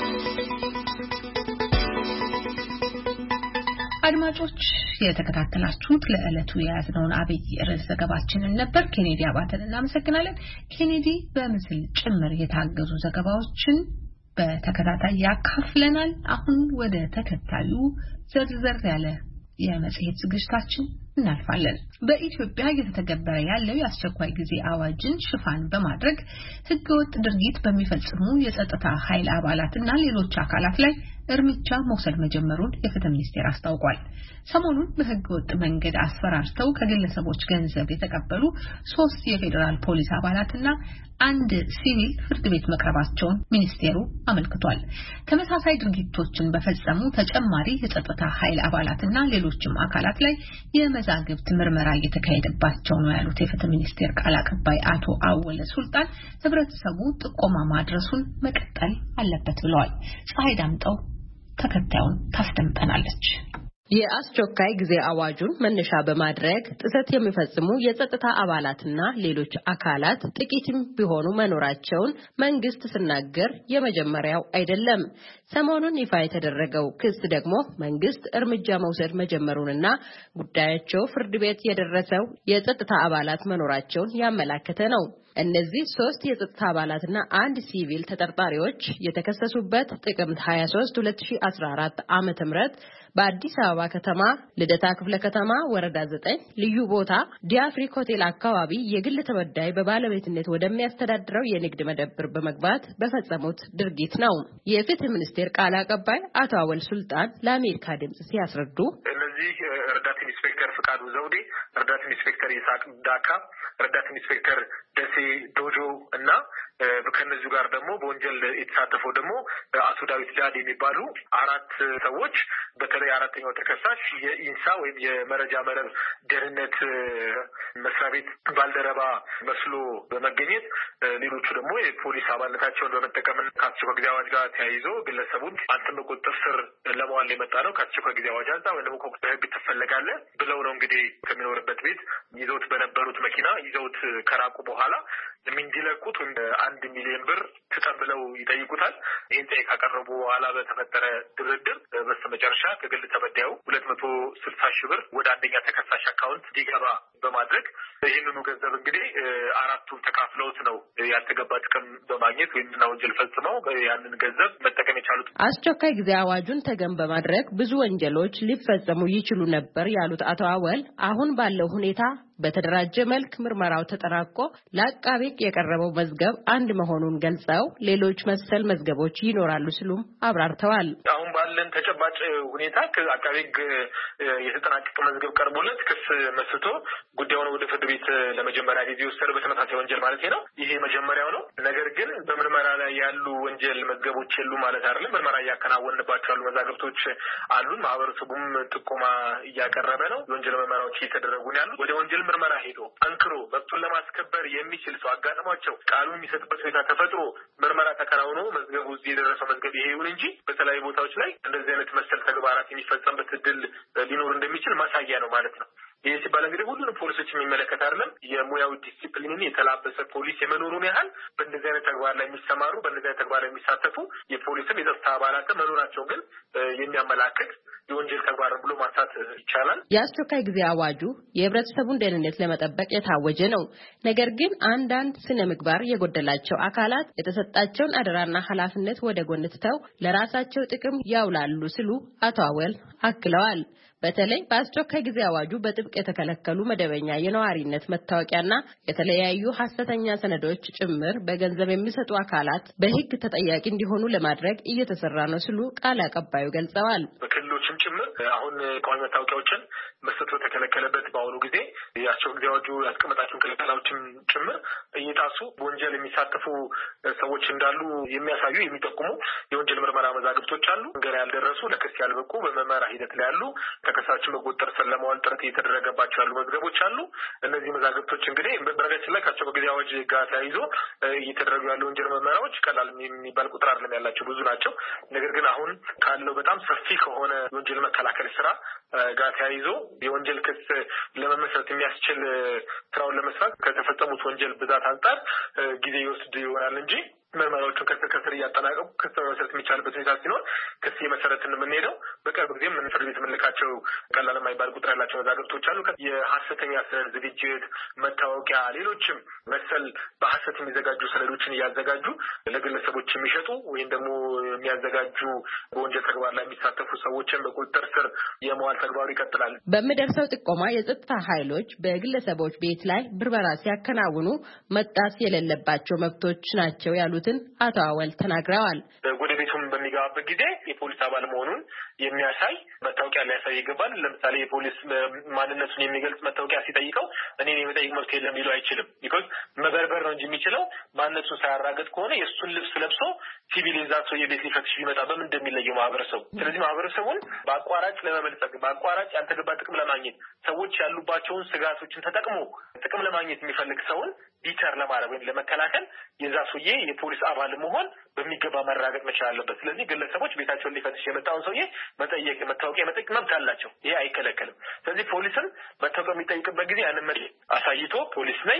አድማጮች የተከታተላችሁት ለዕለቱ የያዝነውን አብይ ርዕስ ዘገባችንን ነበር። ኬኔዲ አባተን እናመሰግናለን። ኬኔዲ በምስል ጭምር የታገዙ ዘገባዎችን በተከታታይ ያካፍለናል። አሁን ወደ ተከታዩ ዘርዘር ያለ የመጽሔት ዝግጅታችን እናልፋለን። በኢትዮጵያ እየተተገበረ ያለው የአስቸኳይ ጊዜ አዋጅን ሽፋን በማድረግ ህገወጥ ድርጊት በሚፈጽሙ የጸጥታ ኃይል አባላትና ሌሎች አካላት ላይ እርምጃ መውሰድ መጀመሩን የፍትህ ሚኒስቴር አስታውቋል። ሰሞኑን በህገወጥ መንገድ አስፈራርተው ከግለሰቦች ገንዘብ የተቀበሉ ሶስት የፌዴራል ፖሊስ አባላትና አንድ ሲቪል ፍርድ ቤት መቅረባቸውን ሚኒስቴሩ አመልክቷል። ተመሳሳይ ድርጊቶችን በፈጸሙ ተጨማሪ የጸጥታ ኃይል አባላትና ሌሎችም አካላት ላይ የመዛግብት ምርመራ እየተካሄደባቸው ነው ያሉት የፍትህ ሚኒስቴር ቃል አቀባይ አቶ አወለ ሱልጣን ህብረተሰቡ ጥቆማ ማድረሱን መቀጠል አለበት ብለዋል። ፀሐይ ዳምጠው ተከታዩን ታስደምጠናለች። የአስቸኳይ ጊዜ አዋጁን መነሻ በማድረግ ጥሰት የሚፈጽሙ የጸጥታ አባላትና ሌሎች አካላት ጥቂትም ቢሆኑ መኖራቸውን መንግስት ሲናገር የመጀመሪያው አይደለም። ሰሞኑን ይፋ የተደረገው ክስ ደግሞ መንግስት እርምጃ መውሰድ መጀመሩንና ጉዳያቸው ፍርድ ቤት የደረሰው የጸጥታ አባላት መኖራቸውን ያመለከተ ነው። እነዚህ ሶስት የጸጥታ አባላትና አንድ ሲቪል ተጠርጣሪዎች የተከሰሱበት ጥቅምት ሃያ ሶስት ሁለት ሺህ አስራ አራት ዓመተ ምህረት በአዲስ አበባ ከተማ ልደታ ክፍለ ከተማ ወረዳ ዘጠኝ ልዩ ቦታ ዲአፍሪክ ሆቴል አካባቢ የግል ተበዳይ በባለቤትነት ወደሚያስተዳድረው የንግድ መደብር በመግባት በፈጸሙት ድርጊት ነው። የፍትህ ሚኒስቴር ቃል አቀባይ አቶ አወል ሱልጣን ለአሜሪካ ድምጽ ሲያስረዱ እነዚህ ረዳት ኢንስፔክተር ፍቃዱ ዘውዴ፣ ረዳት ኢንስፔክተር ይሳቅ ዳካ፣ ረዳት ኢንስፔክተር ደሴ ዶጆ እና ከነዚህ ጋር ደግሞ በወንጀል የተሳተፈው ደግሞ አቶ ዳዊት ዳድ የሚባሉ አራት ሰዎች በተለይ አራተኛው ተከሳሽ የኢንሳ ወይም የመረጃ መረብ ደህንነት መስሪያ ቤት ባልደረባ መስሎ በመገኘት ሌሎቹ ደግሞ የፖሊስ አባልነታቸውን በመጠቀም ከአስቸኳይ ጊዜ አዋጅ ጋር ተያይዞ ግለሰቡን አንተም በቁጥጥር ስር ለመዋል የመጣ ነው ከአስቸኳይ ጊዜ አዋጅ አንጻር ወይም ደግሞ ከህግ ትፈለጋለህ ብለው ነው እንግዲህ ከሚኖርበት ቤት ይዘውት በነበሩት መኪና ይዘውት ከራቁ በኋላ እንዲለቁት አንድ ሚሊዮን ብር ተቀብለው ይጠይቁታል። ይህን ጠይቅ ካቀረቡ በኋላ በተፈጠረ ድርድር በስተመጨረሻ ከግል ተበዳዩ ሁለት መቶ ስልሳ ሺህ ብር ወደ አንደኛ ተከሳሽ አካውንት እንዲገባ በማድረግ ይህንኑ ገንዘብ እንግዲህ አራቱም ተካፍለውት ነው ያልተገባ ጥቅም በማግኘት ወይም ወንጀል ፈጽመው ያንን ገንዘብ መጠቀም የቻሉት። አስቸኳይ ጊዜ አዋጁን ተገን በማድረግ ብዙ ወንጀሎች ሊፈጸሙ ይችሉ ነበር ያሉት አቶ አወል አሁን ባለው ሁኔታ በተደራጀ መልክ ምርመራው ተጠናቆ ለአቃቤ ሕግ የቀረበው መዝገብ አንድ መሆኑን ገልጸው ሌሎች መሰል መዝገቦች ይኖራሉ ሲሉም አብራርተዋል። አሁን ባለን ተጨባጭ ሁኔታ አቃቤ ሕግ የተጠናቀቀ መዝገብ ቀርቦለት ክስ መስርቶ ጉዳዩን ወደ ፍርድ ቤት ለመጀመሪያ ጊዜ ወሰደ በተመሳሳይ ወንጀል ማለት ነው። ይሄ መጀመሪያው ነው። ነገር ግን በምርመራ ላይ ያሉ ወንጀል መዝገቦች የሉ ማለት አይደለም። ምርመራ እያከናወንባቸው ያሉ መዛግብቶች አሉ። ማህበረሰቡም ጥቆማ እያቀረበ ነው። የወንጀል ምርመራዎች እየተደረጉ ነው ያሉት። ወደ ወንጀል ምርመራ ሄዶ አንክሮ መብቱን ለማስከበር የሚችል ሰው አጋጥሟቸው ቃሉን የሚሰጥበት ሁኔታ ተፈጥሮ ምርመራ ተከናውኖ መዝገቡ እዚህ የደረሰው መዝገብ ይሄ ይሁን እንጂ በተለያዩ ቦታዎች ላይ እንደዚህ አይነት መሰል ተግባራት የሚፈጸምበት እድል ሊኖር እንደሚችል ማሳያ ነው ማለት ነው። ይህ ሲባል እንግዲህ ሁሉንም ፖሊሶች የሚመለከት አይደለም። የሙያው ዲሲፕሊንን የተላበሰ ፖሊስ የመኖሩን ያህል በእንደዚህ አይነት ተግባር ላይ የሚሰማሩ በእንደዚህ አይነት ተግባር ላይ የሚሳተፉ የፖሊስም የጸጥታ አባላት መኖራቸው ግን የሚያመላክት የወንጀል ተግባር ብሎ ማንሳት ይቻላል። የአስቸኳይ ጊዜ አዋጁ የህብረተሰቡን ደህንነት ለመጠበቅ የታወጀ ነው። ነገር ግን አንዳንድ ስነ ምግባር የጎደላቸው አካላት የተሰጣቸውን አደራና ኃላፊነት ወደ ጎን ትተው ለራሳቸው ጥቅም ያውላሉ ሲሉ አቶ አወል አክለዋል። በተለይ በአስቸኳይ ጊዜ አዋጁ በጥብቅ የተከለከሉ መደበኛ የነዋሪነት መታወቂያና የተለያዩ ሐሰተኛ ሰነዶች ጭምር በገንዘብ የሚሰጡ አካላት በህግ ተጠያቂ እንዲሆኑ ለማድረግ እየተሰራ ነው ሲሉ ቃል አቀባዩ ገልጸዋል። በክልሎችም ጭምር አሁን ቋሚ መታወቂያዎችን መስጠት በተከለከለበት በአሁኑ ጊዜ የአስቸኳይ ጊዜ አዋጁ ያስቀመጣቸውን ክልከላዎችም ጭምር እየጣሱ በወንጀል የሚሳተፉ ሰዎች እንዳሉ የሚያሳዩ የሚጠቁሙ የወንጀል ምርመራ መዛግብቶች አሉ። ገና ያልደረሱ ለክስ ያልበቁ በምርመራ ሂደት ላይ ያሉ ተከሳሾችን በቁጥጥር ስር ለማዋል ጥረት እየተደረገባቸው ያሉ መዝገቦች አሉ። እነዚህ መዛግብቶች እንግዲህ በነገራችን ላይ ከአስቸኳይ ጊዜ አዋጅ ጋር ተያይዞ እየተደረጉ ያሉ ወንጀል ምርመራዎች ቀላል የሚባል ቁጥር አይደለም ያላቸው፣ ብዙ ናቸው። ነገር ግን አሁን ካለው በጣም ሰፊ ከሆነ የወንጀል መከላከል ስራ ጋር ተያይዞ የወንጀል ክስ ለመመስረት የሚያስችል ስራውን ለመስራት ከተፈጸሙት ወንጀል ብዛት አንጻር ጊዜ ይወስድ ይሆናል እንጂ ምርመራዎቹን ከስር ከስር እያጠናቀቁ ክስ መመስረት የሚቻልበት ሁኔታ ሲኖር ክስ የመሰረትን የምንሄደው በቅርብ ጊዜ ምን ፍርድ ቤት የምንልካቸው ቀላል የማይባል ቁጥር ያላቸው መዛግብቶች አሉ። የሀሰተኛ ሰነድ ዝግጅት፣ መታወቂያ፣ ሌሎችም መሰል በሀሰት የሚዘጋጁ ሰነዶችን እያዘጋጁ ለግለሰቦች የሚሸጡ ወይም ደግሞ የሚያዘጋጁ በወንጀል ተግባር ላይ የሚሳተፉ ሰዎችን በቁጥጥር ስር የመዋል ተግባሩ ይቀጥላል። በሚደርሰው ጥቆማ የጸጥታ ኃይሎች በግለሰቦች ቤት ላይ ብርበራ ሲያከናውኑ መጣስ የሌለባቸው መብቶች ናቸው ያሉትን አቶ አወል ተናግረዋል። ወደ ቤቱም በሚገባበት ጊዜ የፖሊስ አባል መሆኑን የሚያሳይ መታወቂያ ሊያሳይ ይገባል። ለምሳሌ የፖሊስ ማንነቱን የሚገልጽ መታወቂያ ሲጠይቀው እኔን የመጠየቅ መብት የለም ሊሉ አይችልም። ቢኮዝ መበርበር ነው እንጂ የሚችለው ማንነቱን ሳያራገጥ ከሆነ የእሱን ልብስ ለብሶ ሲቪል ይዛት ሰው የቤት ሊፈትሽ ቢመጣ በምን እንደሚለየው ማህበረሰቡ። ስለዚህ ማህበረሰቡን በአቋራጭ ለመመልጸግ በአቋራጭ ያልተገባ ጥቅም ለማግኘት ሰዎች ያሉባቸውን ስጋቶችን ተጠቅሞ ጥቅም ለማግኘት የሚፈልግ ሰውን ዲተር ለማድረግ ወይም ለመከላከል የዛ ሰውዬ የፖሊስ አባል መሆን በሚገባ መራገጥ መቻል አለበት። ስለዚህ ግለሰቦች ቤታቸውን ሊፈትሽ የመጣውን ሰውዬ መጠየቅ መታወቂያ መጠየቅ መብት አላቸው። ይሄ አይከለከልም። ስለዚህ ፖሊስን መታወቂያ የሚጠይቅበት ጊዜ ያንን መድ አሳይቶ ፖሊስ ነኝ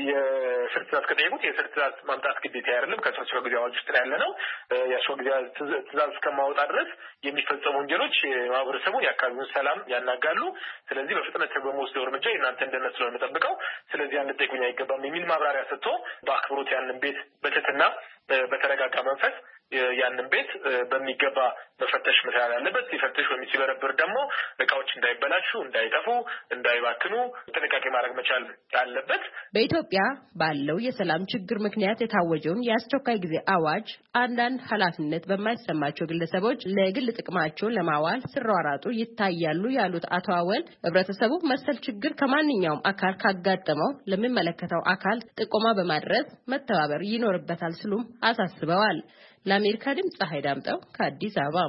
የስር ትእዛዝ ከጠየቁት የስር ትእዛዝ ማምጣት ግዴታ አይደለም። ከአስቸኳይ ጊዜ አዋጅ ውስጥ ያለ ነው። የአስቸኳይ ጊዜ ትእዛዝ እስከማውጣ ድረስ የሚፈጸሙ ወንጀሎች ማህበረሰቡን የአካባቢውን ሰላም ያናጋሉ። ስለዚህ በፍጥነት በመወስደው እርምጃ የእናንተ እንደነት ስለሆነ የምጠብቀው ስለዚህ አንድ ጠይቁኝ አይገባም የሚል ማብራሪያ ሰጥቶ በአክብሮት ያንን ቤት በትህትና በተረጋጋ መንፈስ ያንን ቤት በሚገባ መፈተሽ መቻል አለበት። ሲፈትሽ ወይም ሲበረብር ደግሞ እቃዎች እንዳይበላሹ፣ እንዳይጠፉ፣ እንዳይባክኑ ጥንቃቄ ማድረግ መቻል አለበት። በኢትዮጵያ ባለው የሰላም ችግር ምክንያት የታወጀውን የአስቸኳይ ጊዜ አዋጅ አንዳንድ ኃላፊነት በማይሰማቸው ግለሰቦች ለግል ጥቅማቸውን ለማዋል ሲሯሯጡ ይታያሉ ያሉት አቶ አወል ህብረተሰቡ መሰል ችግር ከማንኛውም አካል ካጋጠመው ለሚመለከተው አካል ጥቆማ በማድረስ መተባበር ይኖርበታል ሲሉም አሳስበዋል። ለአሜሪካ ድምፅ ፀሐይ ዳምጠው ከአዲስ አበባ።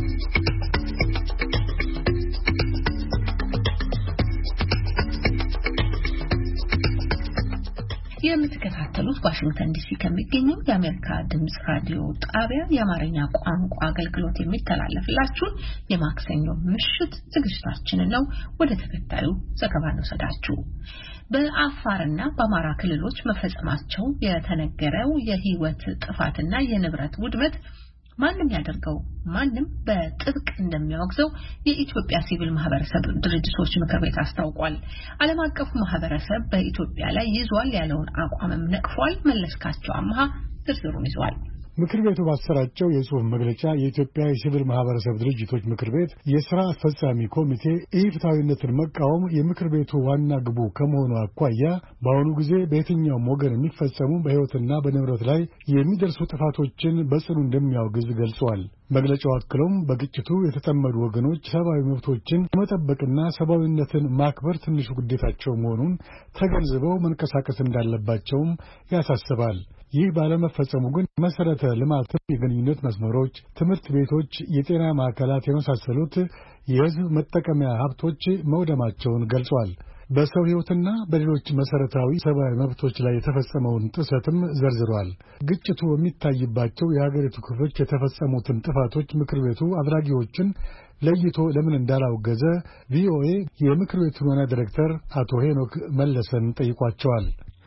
የምትከታተሉት ዋሽንግተን ዲሲ ከሚገኘው የአሜሪካ ድምጽ ራዲዮ ጣቢያ የአማርኛ ቋንቋ አገልግሎት የሚተላለፍላችሁ የማክሰኞ ምሽት ዝግጅታችንን ነው። ወደ ተከታዩ ዘገባ እንወስዳችሁ። በአፋርና በአማራ ክልሎች መፈጸማቸው የተነገረው የህይወት ጥፋትና የንብረት ውድመት ማንም ያደርገው ማንም በጥብቅ እንደሚያወግዘው የኢትዮጵያ ሲቪል ማህበረሰብ ድርጅቶች ምክር ቤት አስታውቋል። ዓለም አቀፉ ማህበረሰብ በኢትዮጵያ ላይ ይዟል ያለውን አቋምም ነቅፏል። መለስካቸው አምሃ ዝርዝሩን ይዟል። ምክር ቤቱ ባሰራጨው የጽሑፍ መግለጫ የኢትዮጵያ የሲቪል ማህበረሰብ ድርጅቶች ምክር ቤት የሥራ አስፈጻሚ ኮሚቴ ኢፍትሐዊነትን መቃወም የምክር ቤቱ ዋና ግቡ ከመሆኑ አኳያ በአሁኑ ጊዜ በየትኛውም ወገን የሚፈጸሙ በሕይወትና በንብረት ላይ የሚደርሱ ጥፋቶችን በጽኑ እንደሚያወግዝ ገልጿል። መግለጫው አክሎም በግጭቱ የተጠመዱ ወገኖች ሰብአዊ መብቶችን መጠበቅና ሰብአዊነትን ማክበር ትንሹ ግዴታቸው መሆኑን ተገንዝበው መንቀሳቀስ እንዳለባቸውም ያሳስባል። ይህ ባለመፈጸሙ ግን መሰረተ ልማት፣ የግንኙነት መስመሮች፣ ትምህርት ቤቶች፣ የጤና ማዕከላት የመሳሰሉት የሕዝብ መጠቀሚያ ሀብቶች መውደማቸውን ገልጿል። በሰው ሕይወትና በሌሎች መሰረታዊ ሰብአዊ መብቶች ላይ የተፈጸመውን ጥሰትም ዘርዝሯል። ግጭቱ በሚታይባቸው የሀገሪቱ ክፍሎች የተፈጸሙትን ጥፋቶች ምክር ቤቱ አድራጊዎችን ለይቶ ለምን እንዳላወገዘ ቪኦኤ የምክር ቤቱን ዋና ዲሬክተር አቶ ሄኖክ መለሰን ጠይቋቸዋል።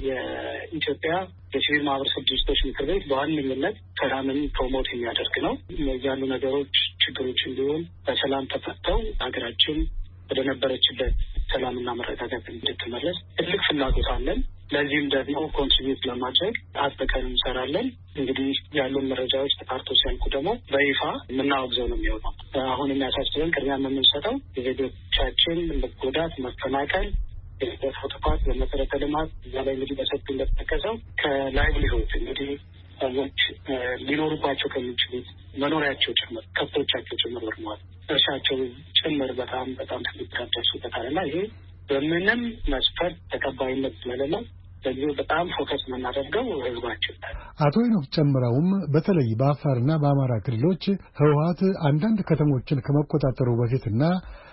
የኢትዮጵያ የሲቪል ማህበረሰብ ድርጅቶች ምክር ቤት በዋነኝነት ሰላምን ፕሮሞት የሚያደርግ ነው። እነዚህ ያሉ ነገሮች ችግሮች እንዲሆን በሰላም ተፈተው ሀገራችን ወደ ነበረችበት ሰላምና መረጋጋት እንድትመለስ ትልቅ ፍላጎት አለን። ለዚህም ደግሞ ኮንትሪቢዩት ለማድረግ አጥብቀን እንሰራለን። እንግዲህ ያሉን መረጃዎች ተጣርቶ ሲያልቁ ደግሞ በይፋ የምናወግዘው ነው የሚሆነው። አሁን የሚያሳስበን ቅድሚያ የምንሰጠው የዜጎቻችን መጎዳት፣ መፈናቀል፣ የደረሰው ጥፋት በመሰረተ ልማት እዛ ላይ እንግዲህ በሰፊ እንደተጠቀሰው ከላይቭሊሁድ እንግዲህ ሰዎች ሊኖሩባቸው ከሚችሉት መኖሪያቸው ጭምር ከብቶቻቸው ጭምር ወድመዋል። እርሻቸው ጭምር በጣም በጣም ትልቅ ደርሶበታል እና ይሄ በምንም መስፈርት ተቀባይነት ስለሌለው በጊዜው በጣም ፎከስ የምናደርገው ህዝባችን። አቶ ሄኖክ ጨምረውም በተለይ በአፋርና በአማራ ክልሎች ህወሓት አንዳንድ ከተሞችን ከመቆጣጠሩ በፊትና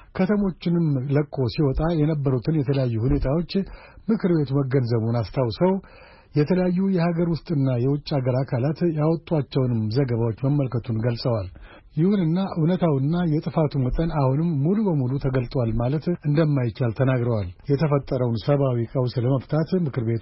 ከተሞችንም ለቆ ሲወጣ የነበሩትን የተለያዩ ሁኔታዎች ምክር ቤቱ መገንዘቡን አስታውሰው የተለያዩ የሀገር ውስጥና የውጭ ሀገር አካላት ያወጧቸውንም ዘገባዎች መመልከቱን ገልጸዋል። ይሁንና እውነታውና የጥፋቱ መጠን አሁንም ሙሉ በሙሉ ተገልጧል ማለት እንደማይቻል ተናግረዋል። የተፈጠረውን ሰብአዊ ቀውስ ለመፍታት ምክር ቤቱ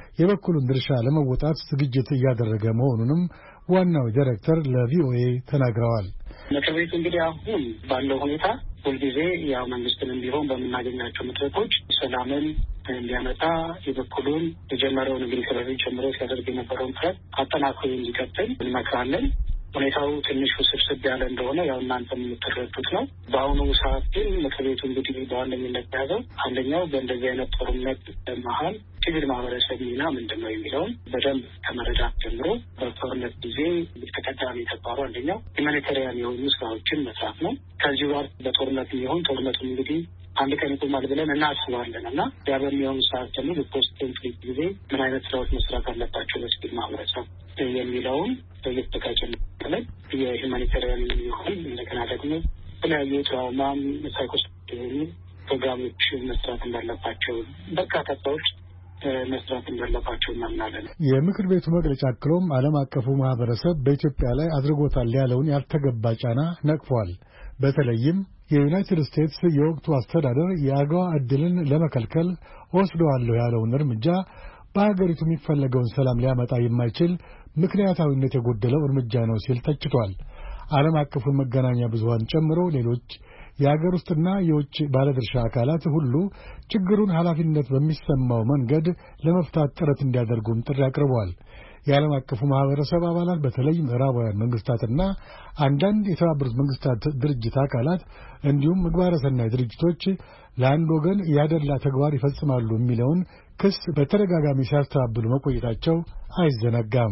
የበኩሉን ድርሻ ለመወጣት ዝግጅት እያደረገ መሆኑንም ዋናው ዳይሬክተር ለቪኦኤ ተናግረዋል። ምክር ቤቱ እንግዲህ አሁን ባለው ሁኔታ ሁልጊዜ ያው መንግስትንም ቢሆን በምናገኛቸው መድረኮች ሰላምን እንዲያመጣ የበኩሉን የጀመረውን እንግዲህ ከበፊት ጀምሮ ሲያደርግ የነበረውን ጥረት አጠናክሮ እንዲቀጥል እንመክራለን። ሁኔታው ትንሽ ውስብስብ ያለ እንደሆነ ያው እናንተ የምትረዱት ነው። በአሁኑ ሰዓት ግን ምክር ቤቱ እንግዲህ በዋነኝነት የያዘው አንደኛው በእንደዚህ አይነት ጦርነት መሀል ሲቪል ማህበረሰብ ሚና ምንድን ነው የሚለውን በደንብ ከመረዳት ጀምሮ በጦርነት ጊዜ ተቀዳሚ ተግባሩ አንደኛው ሁማኒታሪያን የሆኑ ስራዎችን መስራት ነው። ከዚሁ ጋር በጦርነት የሚሆን ጦርነቱን እንግዲህ አንድ ቀን ይቆማል ብለን እናስባለን እና ያ በሚሆኑ ሰዓት ደግሞ በፖስት ኮንፍሊክት ጊዜ ምን አይነት ስራዎች መስራት አለባቸው ለሲቪል ማህበረሰብ የሚለውን እየተዘጋጀ ነው። የሁማኒታሪያን የሚሆን እንደገና ደግሞ የተለያዩ ትራውማም ሳይኮሶች የሆኑ ፕሮግራሞች መስራት እንዳለባቸው በርካታ ሰዎች መስራት እንዳለባቸው እናምናለን። የምክር ቤቱ መግለጫ አክሎም ዓለም አቀፉ ማህበረሰብ በኢትዮጵያ ላይ አድርጎታል ያለውን ያልተገባ ጫና ነቅፏል። በተለይም የዩናይትድ ስቴትስ የወቅቱ አስተዳደር የአገዋ ዕድልን ለመከልከል ወስደዋለሁ ያለውን እርምጃ በሀገሪቱ የሚፈለገውን ሰላም ሊያመጣ የማይችል ምክንያታዊነት የጎደለው እርምጃ ነው ሲል ተችቷል። ዓለም አቀፉን መገናኛ ብዙሃን ጨምሮ ሌሎች የሀገር ውስጥና የውጭ ባለድርሻ አካላት ሁሉ ችግሩን ኃላፊነት በሚሰማው መንገድ ለመፍታት ጥረት እንዲያደርጉም ጥሪ አቅርበዋል። የዓለም አቀፉ ማህበረሰብ አባላት በተለይ ምዕራባውያን መንግስታትና አንዳንድ የተባበሩት መንግስታት ድርጅት አካላት እንዲሁም ምግባረ ሰናይ ድርጅቶች ለአንድ ወገን ያደላ ተግባር ይፈጽማሉ የሚለውን ክስ በተደጋጋሚ ሲያስተባብሉ መቆየታቸው አይዘነጋም።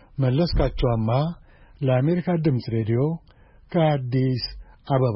መለስካቸው አምሃ ለአሜሪካ ድምፅ ሬዲዮ ከአዲስ አበባ።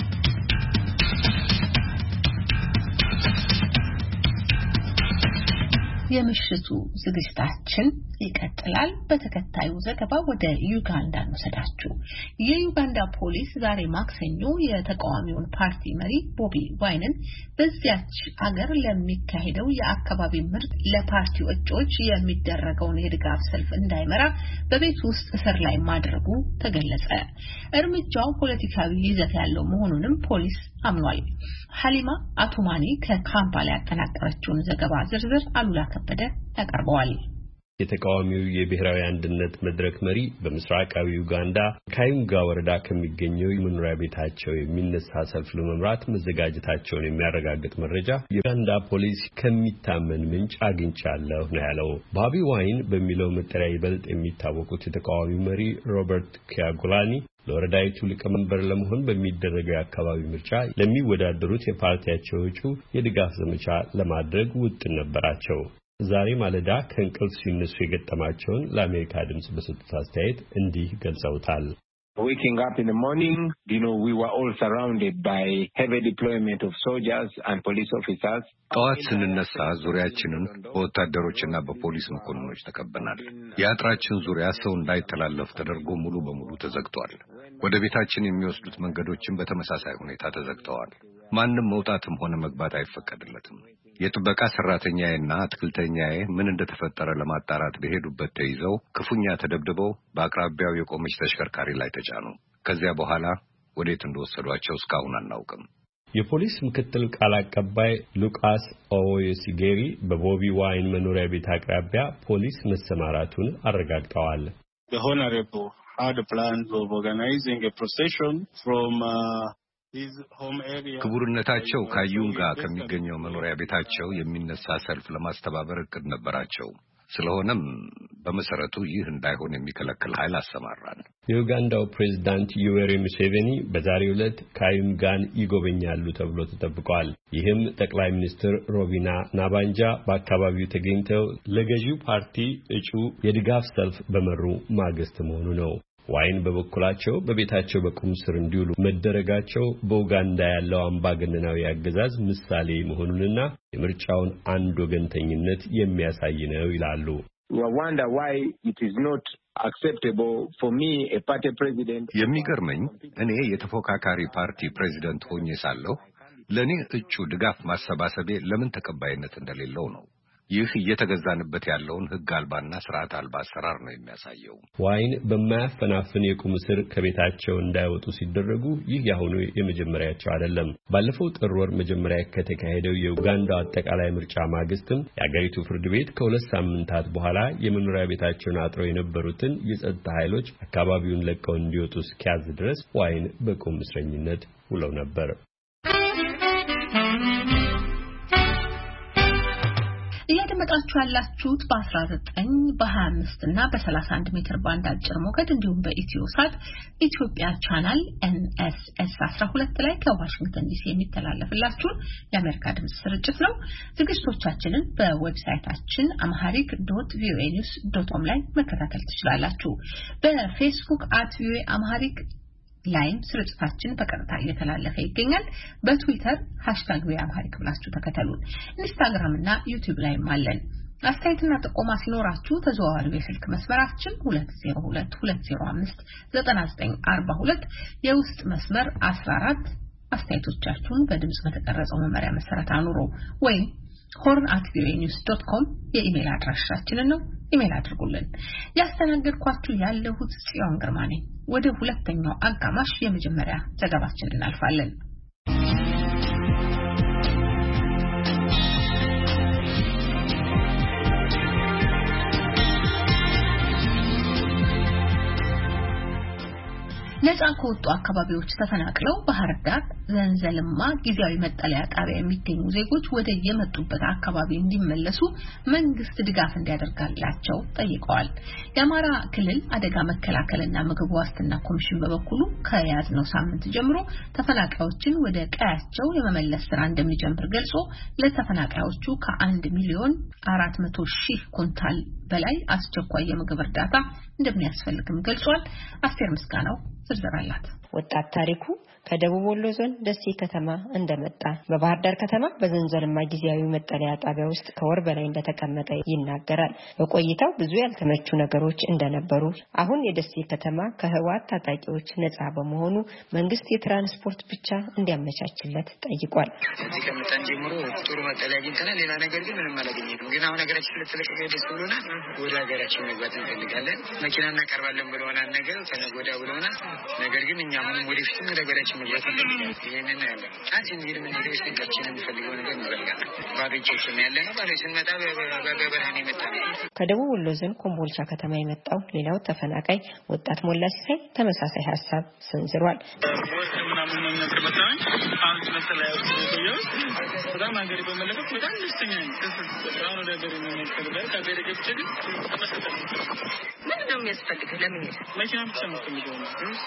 የምሽቱ ዝግጅታችን ይቀጥላል። በተከታዩ ዘገባ ወደ ዩጋንዳ እንወስዳችሁ። የዩጋንዳ ፖሊስ ዛሬ ማክሰኞ የተቃዋሚውን ፓርቲ መሪ ቦቢ ዋይንን በዚያች አገር ለሚካሄደው የአካባቢ ምርጫ ለፓርቲው እጩዎች የሚደረገውን የድጋፍ ሰልፍ እንዳይመራ በቤት ውስጥ እስር ላይ ማድረጉ ተገለጸ። እርምጃው ፖለቲካዊ ይዘት ያለው መሆኑንም ፖሊስ አምኗል። ሐሊማ አቱማኒ ከካምፓላ ያጠናቀረችውን ዘገባ ዝርዝር አሉላ ከበደ ያቀርበዋል። የተቃዋሚው የብሔራዊ አንድነት መድረክ መሪ በምስራቃዊ ዩጋንዳ ካዩንጋ ወረዳ ከሚገኘው የመኖሪያ ቤታቸው የሚነሳ ሰልፍ ለመምራት መዘጋጀታቸውን የሚያረጋግጥ መረጃ የዩጋንዳ ፖሊስ ከሚታመን ምንጭ አግኝቻለሁ ነው ያለው። ባቢ ዋይን በሚለው መጠሪያ ይበልጥ የሚታወቁት የተቃዋሚው መሪ ሮበርት ኪያጉላኒ ለወረዳይቱ ሊቀመንበር ለመሆን በሚደረገው የአካባቢ ምርጫ ለሚወዳደሩት የፓርቲያቸው እጩ የድጋፍ ዘመቻ ለማድረግ ውጥን ነበራቸው። ዛሬ ማለዳ ከእንቅልፍ ሲነሱ የገጠማቸውን ለአሜሪካ ድምጽ በሰጡት አስተያየት እንዲህ ገልጸውታል። Waking up in the morning, you know, we were all surrounded by heavy deployment of soldiers and police officers. ጠዋት ስንነሳ ዙሪያችንን በወታደሮችና በፖሊስ መኮንኖች ተከበናል። የአጥራችን ዙሪያ ሰው እንዳይተላለፍ ተደርጎ ሙሉ በሙሉ ተዘግቷል። ወደ ቤታችን የሚወስዱት መንገዶችን በተመሳሳይ ሁኔታ ተዘግተዋል። ማንም መውጣትም ሆነ መግባት አይፈቀድለትም። የጥበቃ ሰራተኛዬና አትክልተኛዬ ምን እንደተፈጠረ ለማጣራት በሄዱበት ተይዘው ክፉኛ ተደብድበው በአቅራቢያው የቆመች ተሽከርካሪ ላይ ተጫኑ። ከዚያ በኋላ ወዴት እንደወሰዷቸው እስካሁን አናውቅም። የፖሊስ ምክትል ቃል አቀባይ ሉቃስ ኦዌሲጌሪ በቦቢ ዋይን መኖሪያ ቤት አቅራቢያ ፖሊስ መሰማራቱን አረጋግጠዋል። The Honorable had plans of organizing a procession from uh, ክቡርነታቸው ካዩንጋ ከሚገኘው መኖሪያ ቤታቸው የሚነሳ ሰልፍ ለማስተባበር እቅድ ነበራቸው። ስለሆነም በመሰረቱ ይህ እንዳይሆን የሚከለክል ኃይል አሰማራን። የኡጋንዳው ፕሬዝዳንት ዩዌሪ ሙሴቬኒ በዛሬው ዕለት ካዩንጋን ይጎበኛሉ ተብሎ ተጠብቋል። ይህም ጠቅላይ ሚኒስትር ሮቢና ናባንጃ በአካባቢው ተገኝተው ለገዢው ፓርቲ እጩ የድጋፍ ሰልፍ በመሩ ማግስት መሆኑ ነው። ዋይን በበኩላቸው በቤታቸው በቁም ስር እንዲውሉ መደረጋቸው በኡጋንዳ ያለው አምባገነናዊ አገዛዝ ምሳሌ መሆኑንና የምርጫውን አንድ ወገንተኝነት የሚያሳይ ነው ይላሉ። We wonder why it is not acceptable for me a party president. የሚገርመኝ እኔ የተፎካካሪ ፓርቲ ፕሬዚደንት ሆኜ ሳለሁ ለኔ እጩ ድጋፍ ማሰባሰቤ ለምን ተቀባይነት እንደሌለው ነው። ይህ እየተገዛንበት ያለውን ሕግ አልባና ስርዓት አልባ አሰራር ነው የሚያሳየው። ዋይን በማያፈናፍን የቁም እስር ከቤታቸው እንዳይወጡ ሲደረጉ ይህ ያሁኑ የመጀመሪያቸው አይደለም። ባለፈው ጥር ወር መጀመሪያ ከተካሄደው የኡጋንዳ አጠቃላይ ምርጫ ማግስትም የአገሪቱ ፍርድ ቤት ከሁለት ሳምንታት በኋላ የመኖሪያ ቤታቸውን አጥረው የነበሩትን የጸጥታ ኃይሎች አካባቢውን ለቀው እንዲወጡ እስኪያዝ ድረስ ዋይን በቁም እስረኝነት ውለው ነበር። እያደመጣችሁ ያላችሁት በ19 በ25 እና በ31 ሜትር ባንድ አጭር ሞገድ እንዲሁም በኢትዮ ሳት ኢትዮጵያ ቻናል ኤን ኤስ ኤስ አስራ ሁለት ላይ ከዋሽንግተን ዲሲ የሚተላለፍላችሁ የአሜሪካ ድምጽ ስርጭት ነው። ዝግጅቶቻችንን በዌብሳይታችን amharic dot voa news dot com ላይ መከታተል ትችላላችሁ። በፌስቡክ at voa amharic ላይም ስርጭታችን በቀጥታ እየተላለፈ ይገኛል። በትዊተር ሃሽታግ #ቪኦኤአምሃሪክ ብላችሁ ተከተሉን። ኢንስታግራም እና ዩቲዩብ ላይም አለን። አስተያየትና ጥቆማ ሲኖራችሁ ተዘዋዋሪው የስልክ መስመራችን ሁለት ዜሮ ሁለት ሁለት ዜሮ አምስት ዘጠና ዘጠኝ አርባ ሁለት የውስጥ መስመር አስራ አራት አስተያየቶቻችሁን በድምጽ በተቀረጸው መመሪያ መሰረት አኑሩ ወይም horn at voa news dot com የኢሜል አድራሻችንን ነው ኢሜል አድርጉልን። ያስተናገድኳችሁ ያለሁት ጽዮን ግርማ ነኝ። ወደ ሁለተኛው አጋማሽ የመጀመሪያ ዘገባችን እናልፋለን። ነፃ ከወጡ አካባቢዎች ተፈናቅለው ባህር ዳር ዘንዘልማ ጊዜያዊ መጠለያ ጣቢያ የሚገኙ ዜጎች ወደ የመጡበት አካባቢ እንዲመለሱ መንግስት ድጋፍ እንዲያደርጋላቸው ጠይቀዋል። የአማራ ክልል አደጋ መከላከልና ምግብ ዋስትና ኮሚሽን በበኩሉ ከያዝነው ሳምንት ጀምሮ ተፈናቃዮችን ወደ ቀያቸው የመመለስ ስራ እንደሚጀምር ገልጾ ለተፈናቃዮቹ ከአንድ ሚሊዮን አራት መቶ ሺህ ኩንታል በላይ አስቸኳይ የምግብ እርዳታ እንደሚያስፈልግም ገልጿል። አስቴር ምስጋናው ዝርዝር አላት። ወጣት ታሪኩ ከደቡብ ወሎ ዞን ደሴ ከተማ እንደመጣ በባህር ዳር ከተማ በዘንዘልማ ጊዜያዊ መጠለያ ጣቢያ ውስጥ ከወር በላይ እንደተቀመጠ ይናገራል። በቆይታው ብዙ ያልተመቹ ነገሮች እንደነበሩ፣ አሁን የደሴ ከተማ ከህወሓት ታጣቂዎች ነፃ በመሆኑ መንግስት የትራንስፖርት ብቻ እንዲያመቻችለት ጠይቋል። እዚህ ከመጣን ጀምሮ ጥሩ መጠለያ አግኝተናል። ሌላ ነገር ግን ምንም አላገኘንም። ግን አሁን ሀገራችን ስለተለቀቀ ደስ ብሎናል። ወደ ሀገራችን መግባት እንፈልጋለን። መኪና እናቀርባለን ብለውናል። ነገር ከነገ ወዲያ ብለውናል። ነገር ግን እኛ ምንም ወደፊት ወደ ሀገራችን ቤታችን መግባት ይሄንን ያለ ቻንስ እንግዲህ ምን ነገር ስንቀርችን የሚፈልገው ነገር እንፈልጋለን። ባዶቻችን ያለ ነው። ባዶ ስንመጣ በበረሃን የመጣ ከደቡብ ወሎ ዞን ኮምቦልቻ ከተማ የመጣው ሌላው ተፈናቃይ ወጣት ሞላ ሲሳይ ተመሳሳይ ሀሳብ ሰንዝሯል። ወርቅ ምናምን ነው የሚመጣው አንተ መሰለህ ያው በጣም ሀገር በመለከት በጣም ደስተኛ ነኝ። አሁን ወደ ሀገር የሚመጣው ከሀገር ገብቼ ግን ምን ነው የሚያስፈልገው? ለምን መኪና ብቻ ነው የሚፈልገው?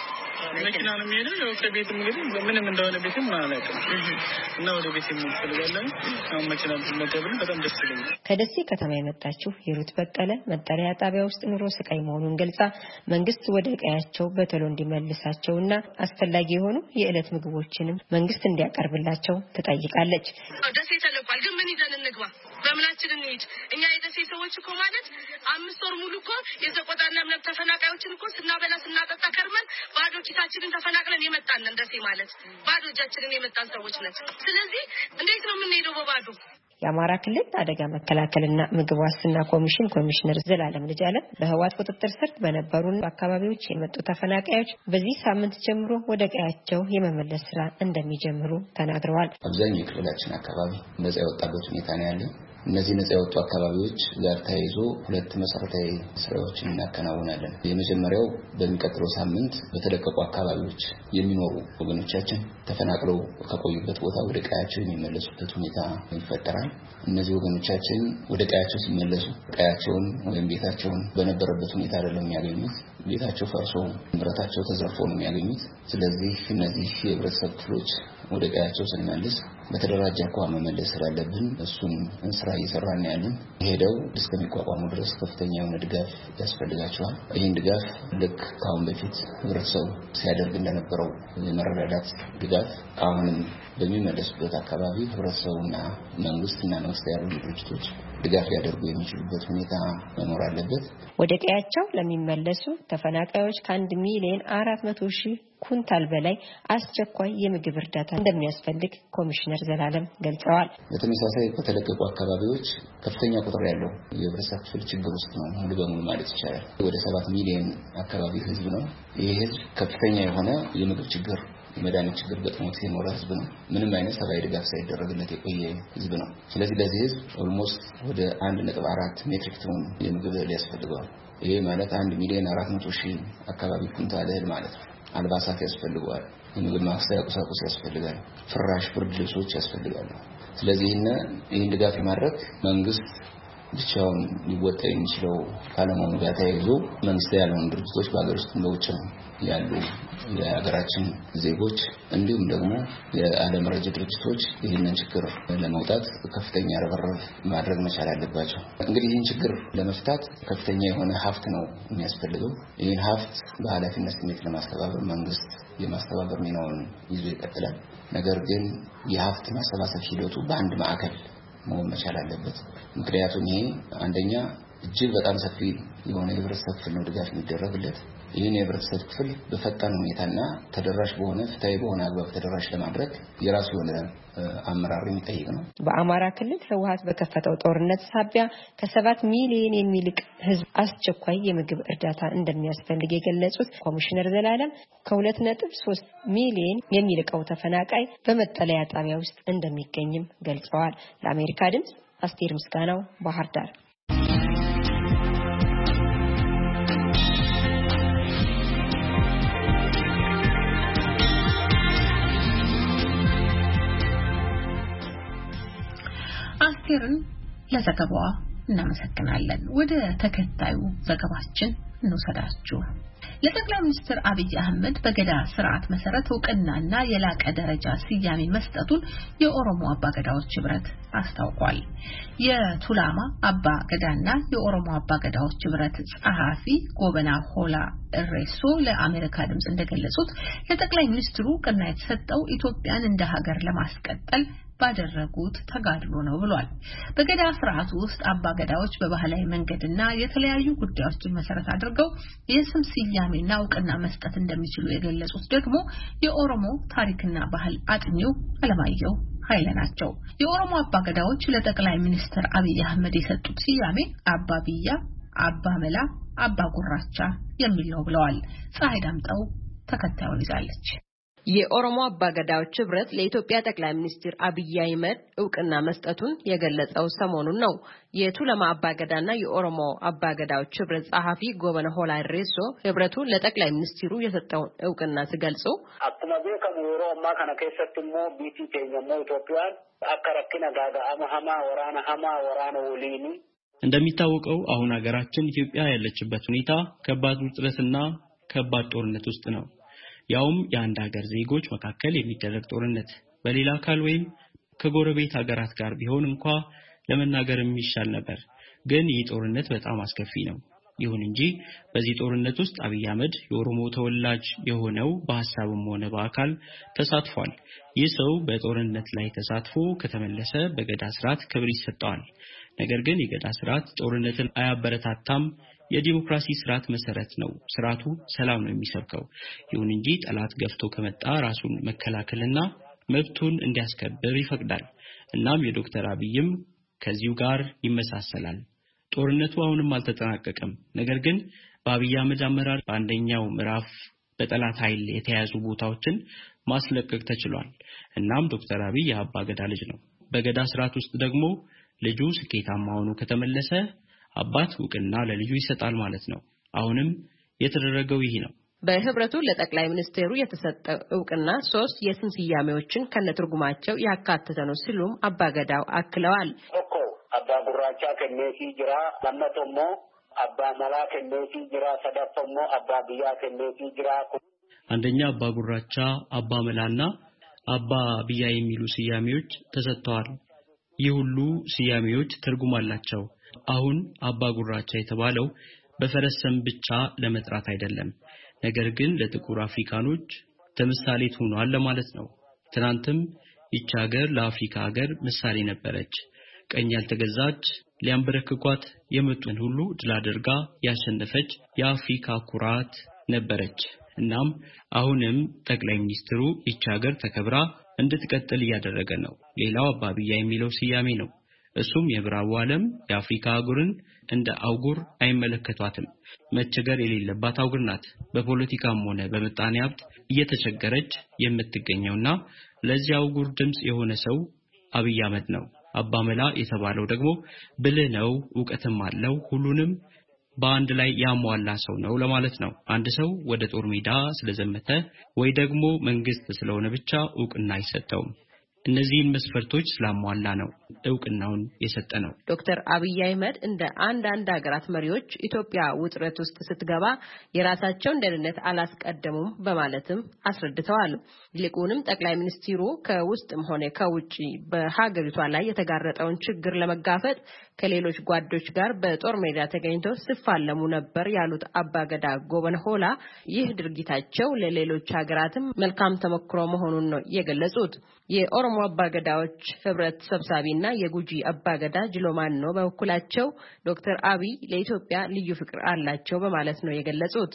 መኪና ነው የሚሄደው። ያው ከቤት እንግዲህ ምንም እንደሆነ ቤትም ማለት ነው እና ወደ ቤት የሚፈልጋለን አሁን መኪና ብትመጣብን በጣም ደስ ይለኛል። ከደሴ ከተማ የመጣችው ሂሩት በቀለ መጠለያ ጣቢያ ውስጥ ኑሮ ስቃይ መሆኑን ገልጻ መንግስት ወደ ቀያቸው በተሎ እንዲመልሳቸውና አስፈላጊ የሆኑ የዕለት ምግቦችንም መንግስት እንዲያቀርብላቸው ትጠይቃለች። ደሴ ተለቋል፣ ግን ምን ይዘን እንግባ? በእምናችን እንሂድ? እኛ የደሴ ሰዎች እኮ ማለት አምስት ወር ሙሉ እኮ የዘቆጣና እምነት ተፈናቃዮችን እኮ ስናበላ ስናጠጣ ከርመን ባዶ ኪሳችንን ተፈናቅለን የመጣን ነን። ደሴ ማለት ባዶ እጃችንን የመጣን ሰዎች ነን። ስለዚህ እንዴት ነው የምንሄደው በባዶ? የአማራ ክልል አደጋ መከላከልና ምግብ ዋስትና ኮሚሽን ኮሚሽነር ዘላለም ልጅአለም በህዋት ቁጥጥር ስር በነበሩ አካባቢዎች የመጡ ተፈናቃዮች በዚህ ሳምንት ጀምሮ ወደ ቀያቸው የመመለስ ስራ እንደሚጀምሩ ተናግረዋል። አብዛኛው የክልላችን አካባቢ ነፃ የወጣበት ሁኔታ ነው ያለው። እነዚህ ነፃ የወጡ አካባቢዎች ጋር ተያይዞ ሁለት መሰረታዊ ስራዎችን እናከናውናለን። የመጀመሪያው በሚቀጥለው ሳምንት በተለቀቁ አካባቢዎች የሚኖሩ ወገኖቻችን ተፈናቅለው ከቆዩበት ቦታ ወደ ቀያቸው የሚመለሱበት ሁኔታ ይፈጠራል። እነዚህ ወገኖቻችን ወደ ቀያቸው ሲመለሱ ቀያቸውን ወይም ቤታቸውን በነበረበት ሁኔታ አይደለም የሚያገኙት። ቤታቸው ፈርሶ ንብረታቸው ተዘርፎ ነው የሚያገኙት። ስለዚህ እነዚህ የህብረተሰብ ክፍሎች ወደ ቀያቸው ስንመልስ በተደራጀ አኳኋን መመለስ ስላለብን እሱን ስራ እየሰራን ያለን ሄደው እስከሚቋቋሙ ድረስ ከፍተኛ የሆነ ድጋፍ ያስፈልጋቸዋል። ይህን ድጋፍ ልክ ከአሁን በፊት ህብረተሰቡ ሲያደርግ እንደነበረው የመረዳዳት ድጋፍ አሁንም በሚመለሱበት አካባቢ ህብረተሰቡና መንግስትና መንግስት ያሉ ድርጅቶች ድጋፍ ሊያደርጉ የሚችሉበት ሁኔታ መኖር አለበት። ወደ ቀያቸው ለሚመለሱ ተፈናቃዮች ከአንድ ሚሊዮን አራት መቶ ሺህ ኩንታል በላይ አስቸኳይ የምግብ እርዳታ እንደሚያስፈልግ ኮሚሽነር ዘላለም ገልጸዋል። በተመሳሳይ በተለቀቁ አካባቢዎች ከፍተኛ ቁጥር ያለው የህብረተሰብ ክፍል ችግር ውስጥ ነው ሙሉ በሙሉ ማለት ይቻላል። ወደ ሰባት ሚሊዮን አካባቢ ህዝብ ነው። ይህ ህዝብ ከፍተኛ የሆነ የምግብ ችግር የመድኃኒት ችግር ገጥሞት የኖረ ህዝብ ነው። ምንም አይነት ሰብአዊ ድጋፍ ሳይደረግለት የቆየ ህዝብ ነው። ስለዚህ ለዚህ ህዝብ ኦልሞስት ወደ አንድ ነጥብ አራት ሜትሪክ ቶን የምግብ እህል ያስፈልገዋል። ይሄ ማለት አንድ ሚሊዮን አራት መቶ ሺህ አካባቢ ኩንታል እህል ማለት ነው። አልባሳት ያስፈልገዋል። የምግብ ማብሰያ ቁሳቁስ ያስፈልጋል። ፍራሽ፣ ብርድ ልብሶች ያስፈልጋሉ። ስለዚህ ይህን ድጋፍ የማድረግ መንግስት ብቻውን ሊወጣ የሚችለው ካለመሆኑ ጋር ተያይዞ መንግስት ያለውን ድርጅቶች በሀገር ውስጥ በውጭ ያሉ የሀገራችን ዜጎች እንዲሁም ደግሞ የዓለም ረጅ ድርጅቶች ይህንን ችግር ለመውጣት ከፍተኛ ርብርብ ማድረግ መቻል አለባቸው። እንግዲህ ይህን ችግር ለመፍታት ከፍተኛ የሆነ ሀብት ነው የሚያስፈልገው። ይህን ሀብት በኃላፊነት ስሜት ለማስተባበር መንግስት የማስተባበር ሚናውን ይዞ ይቀጥላል። ነገር ግን የሀብት ማሰባሰብ ሂደቱ በአንድ ማዕከል መሆን መቻል አለበት። ምክንያቱም ይሄ አንደኛ እጅግ በጣም ሰፊ የሆነ የህብረተሰብ ክፍል ነው ድጋፍ የሚደረግለት። ይህን የህብረተሰብ ክፍል በፈጣን ሁኔታና ተደራሽ በሆነ ፍትሃዊ በሆነ አግባብ ተደራሽ ለማድረግ የራሱ የሆነ አመራር የሚጠይቅ ነው። በአማራ ክልል ህወሓት በከፈተው ጦርነት ሳቢያ ከሰባት ሚሊዮን የሚልቅ ህዝብ አስቸኳይ የምግብ እርዳታ እንደሚያስፈልግ የገለጹት ኮሚሽነር ዘላለም ከሁለት ነጥብ ሶስት ሚሊዮን የሚልቀው ተፈናቃይ በመጠለያ ጣቢያ ውስጥ እንደሚገኝም ገልጸዋል። ለአሜሪካ ድምጽ አስቴር ምስጋናው ባህር ዳር። አስቴርን ለዘገባዋ እናመሰግናለን። ወደ ተከታዩ ዘገባችን እንወሰዳችሁ። ለጠቅላይ ሚኒስትር አብይ አህመድ በገዳ ስርዓት መሰረት እውቅናና የላቀ ደረጃ ስያሜ መስጠቱን የኦሮሞ አባገዳዎች ህብረት አስታውቋል። የቱላማ አባገዳና የኦሮሞ አባገዳዎች ህብረት ጸሐፊ ጎበና ሆላ እሬሶ ለአሜሪካ ድምጽ እንደገለጹት ለጠቅላይ ሚኒስትሩ እውቅና የተሰጠው ኢትዮጵያን እንደ ሀገር ለማስቀጠል ባደረጉት ተጋድሎ ነው ብሏል። በገዳ ስርዓት ውስጥ አባገዳዎች በባህላዊ መንገድና የተለያዩ ጉዳዮችን መሰረት አድርገው የስም ስያሜና እውቅና መስጠት እንደሚችሉ የገለጹት ደግሞ የኦሮሞ ታሪክና ባህል አጥኚው አለማየሁ ኃይለ ናቸው። የኦሮሞ አባገዳዎች ለጠቅላይ ሚኒስትር አብይ አህመድ የሰጡት ስያሜ አባቢያ፣ አባመላ፣ አባጉራቻ የሚል ነው ብለዋል። ፀሐይ ዳምጠው ተከታዩን ይዛለች። የኦሮሞ አባገዳዎች ህብረት ለኢትዮጵያ ጠቅላይ ሚኒስትር አብይ አህመድ እውቅና መስጠቱን የገለጸው ሰሞኑን ነው። የቱለማ አባገዳና የኦሮሞ አባገዳዎች ህብረት ጸሐፊ ጎበነ ሆላ ሬሶ ህብረቱ ለጠቅላይ ሚኒስትሩ የሰጠውን እውቅና ሲገልጹ አኩማ ቤከሙ ኦሮሞ ከነ ከሰጥሞ ቢቲ ቴኛሞ ኢትዮጵያን አከረክና ጋጋ አማሃማ ወራና ሃማ ወራና ወሊኒ እንደሚታወቀው አሁን ሀገራችን ኢትዮጵያ ያለችበት ሁኔታ ከባድ ውጥረትና ከባድ ጦርነት ውስጥ ነው። ያውም የአንድ ሀገር ዜጎች መካከል የሚደረግ ጦርነት በሌላ አካል ወይም ከጎረቤት ሀገራት ጋር ቢሆን እንኳን ለመናገር የሚሻል ነበር። ግን ይህ ጦርነት በጣም አስከፊ ነው። ይሁን እንጂ በዚህ ጦርነት ውስጥ አብይ አህመድ የኦሮሞ ተወላጅ የሆነው በሐሳብም ሆነ በአካል ተሳትፏል። ይህ ሰው በጦርነት ላይ ተሳትፎ ከተመለሰ በገዳ ስርዓት ክብር ይሰጠዋል። ነገር ግን የገዳ ስርዓት ጦርነትን አያበረታታም። የዲሞክራሲ ስርዓት መሰረት ነው። ስርዓቱ ሰላም ነው የሚሰብከው። ይሁን እንጂ ጠላት ገፍቶ ከመጣ ራሱን መከላከልና መብቱን እንዲያስከብር ይፈቅዳል። እናም የዶክተር አብይም ከዚሁ ጋር ይመሳሰላል። ጦርነቱ አሁንም አልተጠናቀቀም። ነገር ግን በአብይ አህመድ አመራር በአንደኛው ምዕራፍ በጠላት ኃይል የተያዙ ቦታዎችን ማስለቀቅ ተችሏል። እናም ዶክተር አብይ የአባ ገዳ ልጅ ነው። በገዳ ስርዓት ውስጥ ደግሞ ልጁ ስኬታማ ሆኖ ከተመለሰ አባት እውቅና ለልጁ ይሰጣል ማለት ነው። አሁንም የተደረገው ይሄ ነው። በህብረቱ ለጠቅላይ ሚኒስትሩ የተሰጠ እውቅና ሶስት የስም ስያሜዎችን ከነትርጉማቸው ያካተተ ነው ሲሉም አባገዳው አክለዋል። ኦኮ አባ ጉራቻ ከነሲ ጅራ ለመቶሞ አባ መላ ከነሲ ጅራ ሰዳፈሞ አባ ብያ ከነሲ ጅራ አንደኛ አባ ጉራቻ፣ አባ መላና አባ ብያ የሚሉ ስያሜዎች ተሰጥተዋል። ይህ ሁሉ ስያሜዎች ትርጉም አላቸው። አሁን አባ ጉራቻ የተባለው በፈረሰም ብቻ ለመጥራት አይደለም፣ ነገር ግን ለጥቁር አፍሪካኖች ተምሳሌት ሆኗል ለማለት ነው። ትናንትም ይህች ሀገር ለአፍሪካ ሀገር ምሳሌ ነበረች። ቀኝ ያልተገዛች ሊያንበረክኳት የመጡን ሁሉ ድል አድርጋ ያሸነፈች የአፍሪካ ኩራት ነበረች። እናም አሁንም ጠቅላይ ሚኒስትሩ ይህች ሀገር ተከብራ እንድትቀጥል እያደረገ ነው። ሌላው አባ ብያ የሚለው ስያሜ ነው። እሱም የብራው ዓለም የአፍሪካ አህጉርን እንደ አህጉር አይመለከቷትም። መቸገር የሌለባት አህጉር ናት። በፖለቲካም ሆነ በመጣኔ ሀብት እየተቸገረች የምትገኘውና ለዚህ አህጉር ድምጽ የሆነ ሰው አብይ አህመድ ነው። አባ መላ የተባለው ደግሞ ብልህ ነው፣ ዕውቀትም አለው፣ ሁሉንም በአንድ ላይ ያሟላ ሰው ነው ለማለት ነው። አንድ ሰው ወደ ጦር ሜዳ ስለዘመተ ወይ ደግሞ መንግስት ስለሆነ ብቻ ዕውቅና አይሰጠውም። እነዚህን መስፈርቶች ስላሟላ ነው ዕውቅናውን የሰጠነው። ዶክተር አብይ አህመድ እንደ አንድ አንድ ሀገራት መሪዎች ኢትዮጵያ ውጥረት ውስጥ ስትገባ የራሳቸውን ደህንነት አላስቀደሙም በማለትም አስረድተዋል። ይልቁንም ጠቅላይ ሚኒስትሩ ከውስጥም ሆነ ከውጪ በሀገሪቷ ላይ የተጋረጠውን ችግር ለመጋፈጥ ከሌሎች ጓዶች ጋር በጦር ሜዳ ተገኝተው ሲፋለሙ ነበር ያሉት አባገዳ ጎበነ ሆላ ይህ ድርጊታቸው ለሌሎች ሀገራትም መልካም ተሞክሮ መሆኑን ነው የገለጹት። የኦሮሞ አባገዳዎች ህብረት ሰብሳቢና የጉጂ አባገዳ ጅሎማን ነው በበኩላቸው ዶክተር አብይ ለኢትዮጵያ ልዩ ፍቅር አላቸው በማለት ነው የገለጹት።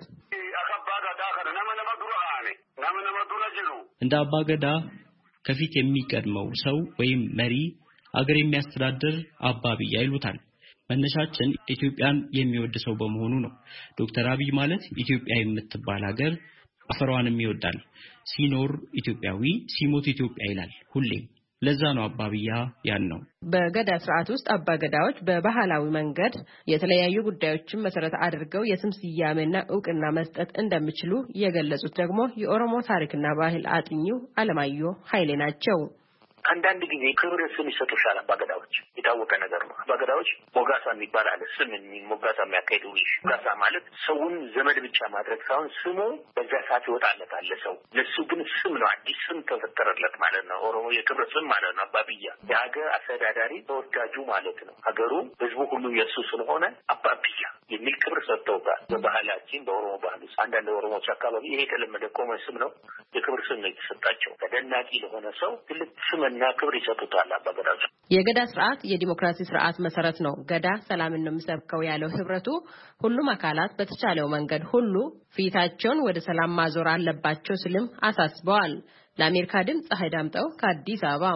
እንደ አባገዳ ከፊት የሚቀድመው ሰው ወይም መሪ አገር የሚያስተዳድር አባ ብያ ይሉታል። መነሻችን ኢትዮጵያን የሚወድ ሰው በመሆኑ ነው። ዶክተር አብይ ማለት ኢትዮጵያ የምትባል ሀገር አፈሯንም ይወዳል። ሲኖር ኢትዮጵያዊ ሲሞት ኢትዮጵያ ይላል ሁሌም። ለዛ ነው አባ ብያ ያን ነው። በገዳ ስርዓት ውስጥ አባገዳዎች በባህላዊ መንገድ የተለያዩ ጉዳዮችን መሰረት አድርገው የስም ስያሜና ዕውቅና መስጠት እንደሚችሉ የገለጹት ደግሞ የኦሮሞ ታሪክና ባህል አጥኚው አለማየሁ ኃይሌ ናቸው። አንዳንድ ጊዜ ክብር ስም ይሰጡሻል አባገዳዎች። የታወቀ ነገር ነው። አባገዳዎች ሞጋሳ የሚባል አለ። ስም ሞጋሳ የሚያካሂዱ ሞጋሳ ማለት ሰውን ዘመድ ብቻ ማድረግ ሳይሆን ስሙ በዛ ሰዓት ይወጣለታል ሰው። ለሱ ግን ስም ነው፣ አዲስ ስም ተፈጠረለት ማለት ነው። ኦሮሞ የክብር ስም ማለት ነው አባብያ። የሀገር አስተዳዳሪ ተወዳጁ ማለት ነው። ሀገሩ ህዝቡ ሁሉ የእሱ ስለሆነ አባብያ የሚል ክብር ሰጥተውታል። በባህላችን በኦሮሞ ባህል ውስጥ አንዳንድ ኦሮሞዎች አካባቢ ይሄ የተለመደ ቆመ ስም ነው፣ የክብር ስም ነው የተሰጣቸው። ተደናቂ ለሆነ ሰው ትልቅ ስምና ክብር ይሰጡታል አባገዳዎች። የገዳ ስርዓት የዲሞክራሲ ስርዓት መሰረት ነው። ገዳ ሰላምን ነው የሚሰብከው ያለው ህብረቱ ሁሉም አካላት በተቻለው መንገድ ሁሉ ፊታቸውን ወደ ሰላም ማዞር አለባቸው ሲልም አሳስበዋል። ለአሜሪካ ድምፅ ፀሐይ ዳምጠው ከአዲስ አበባ።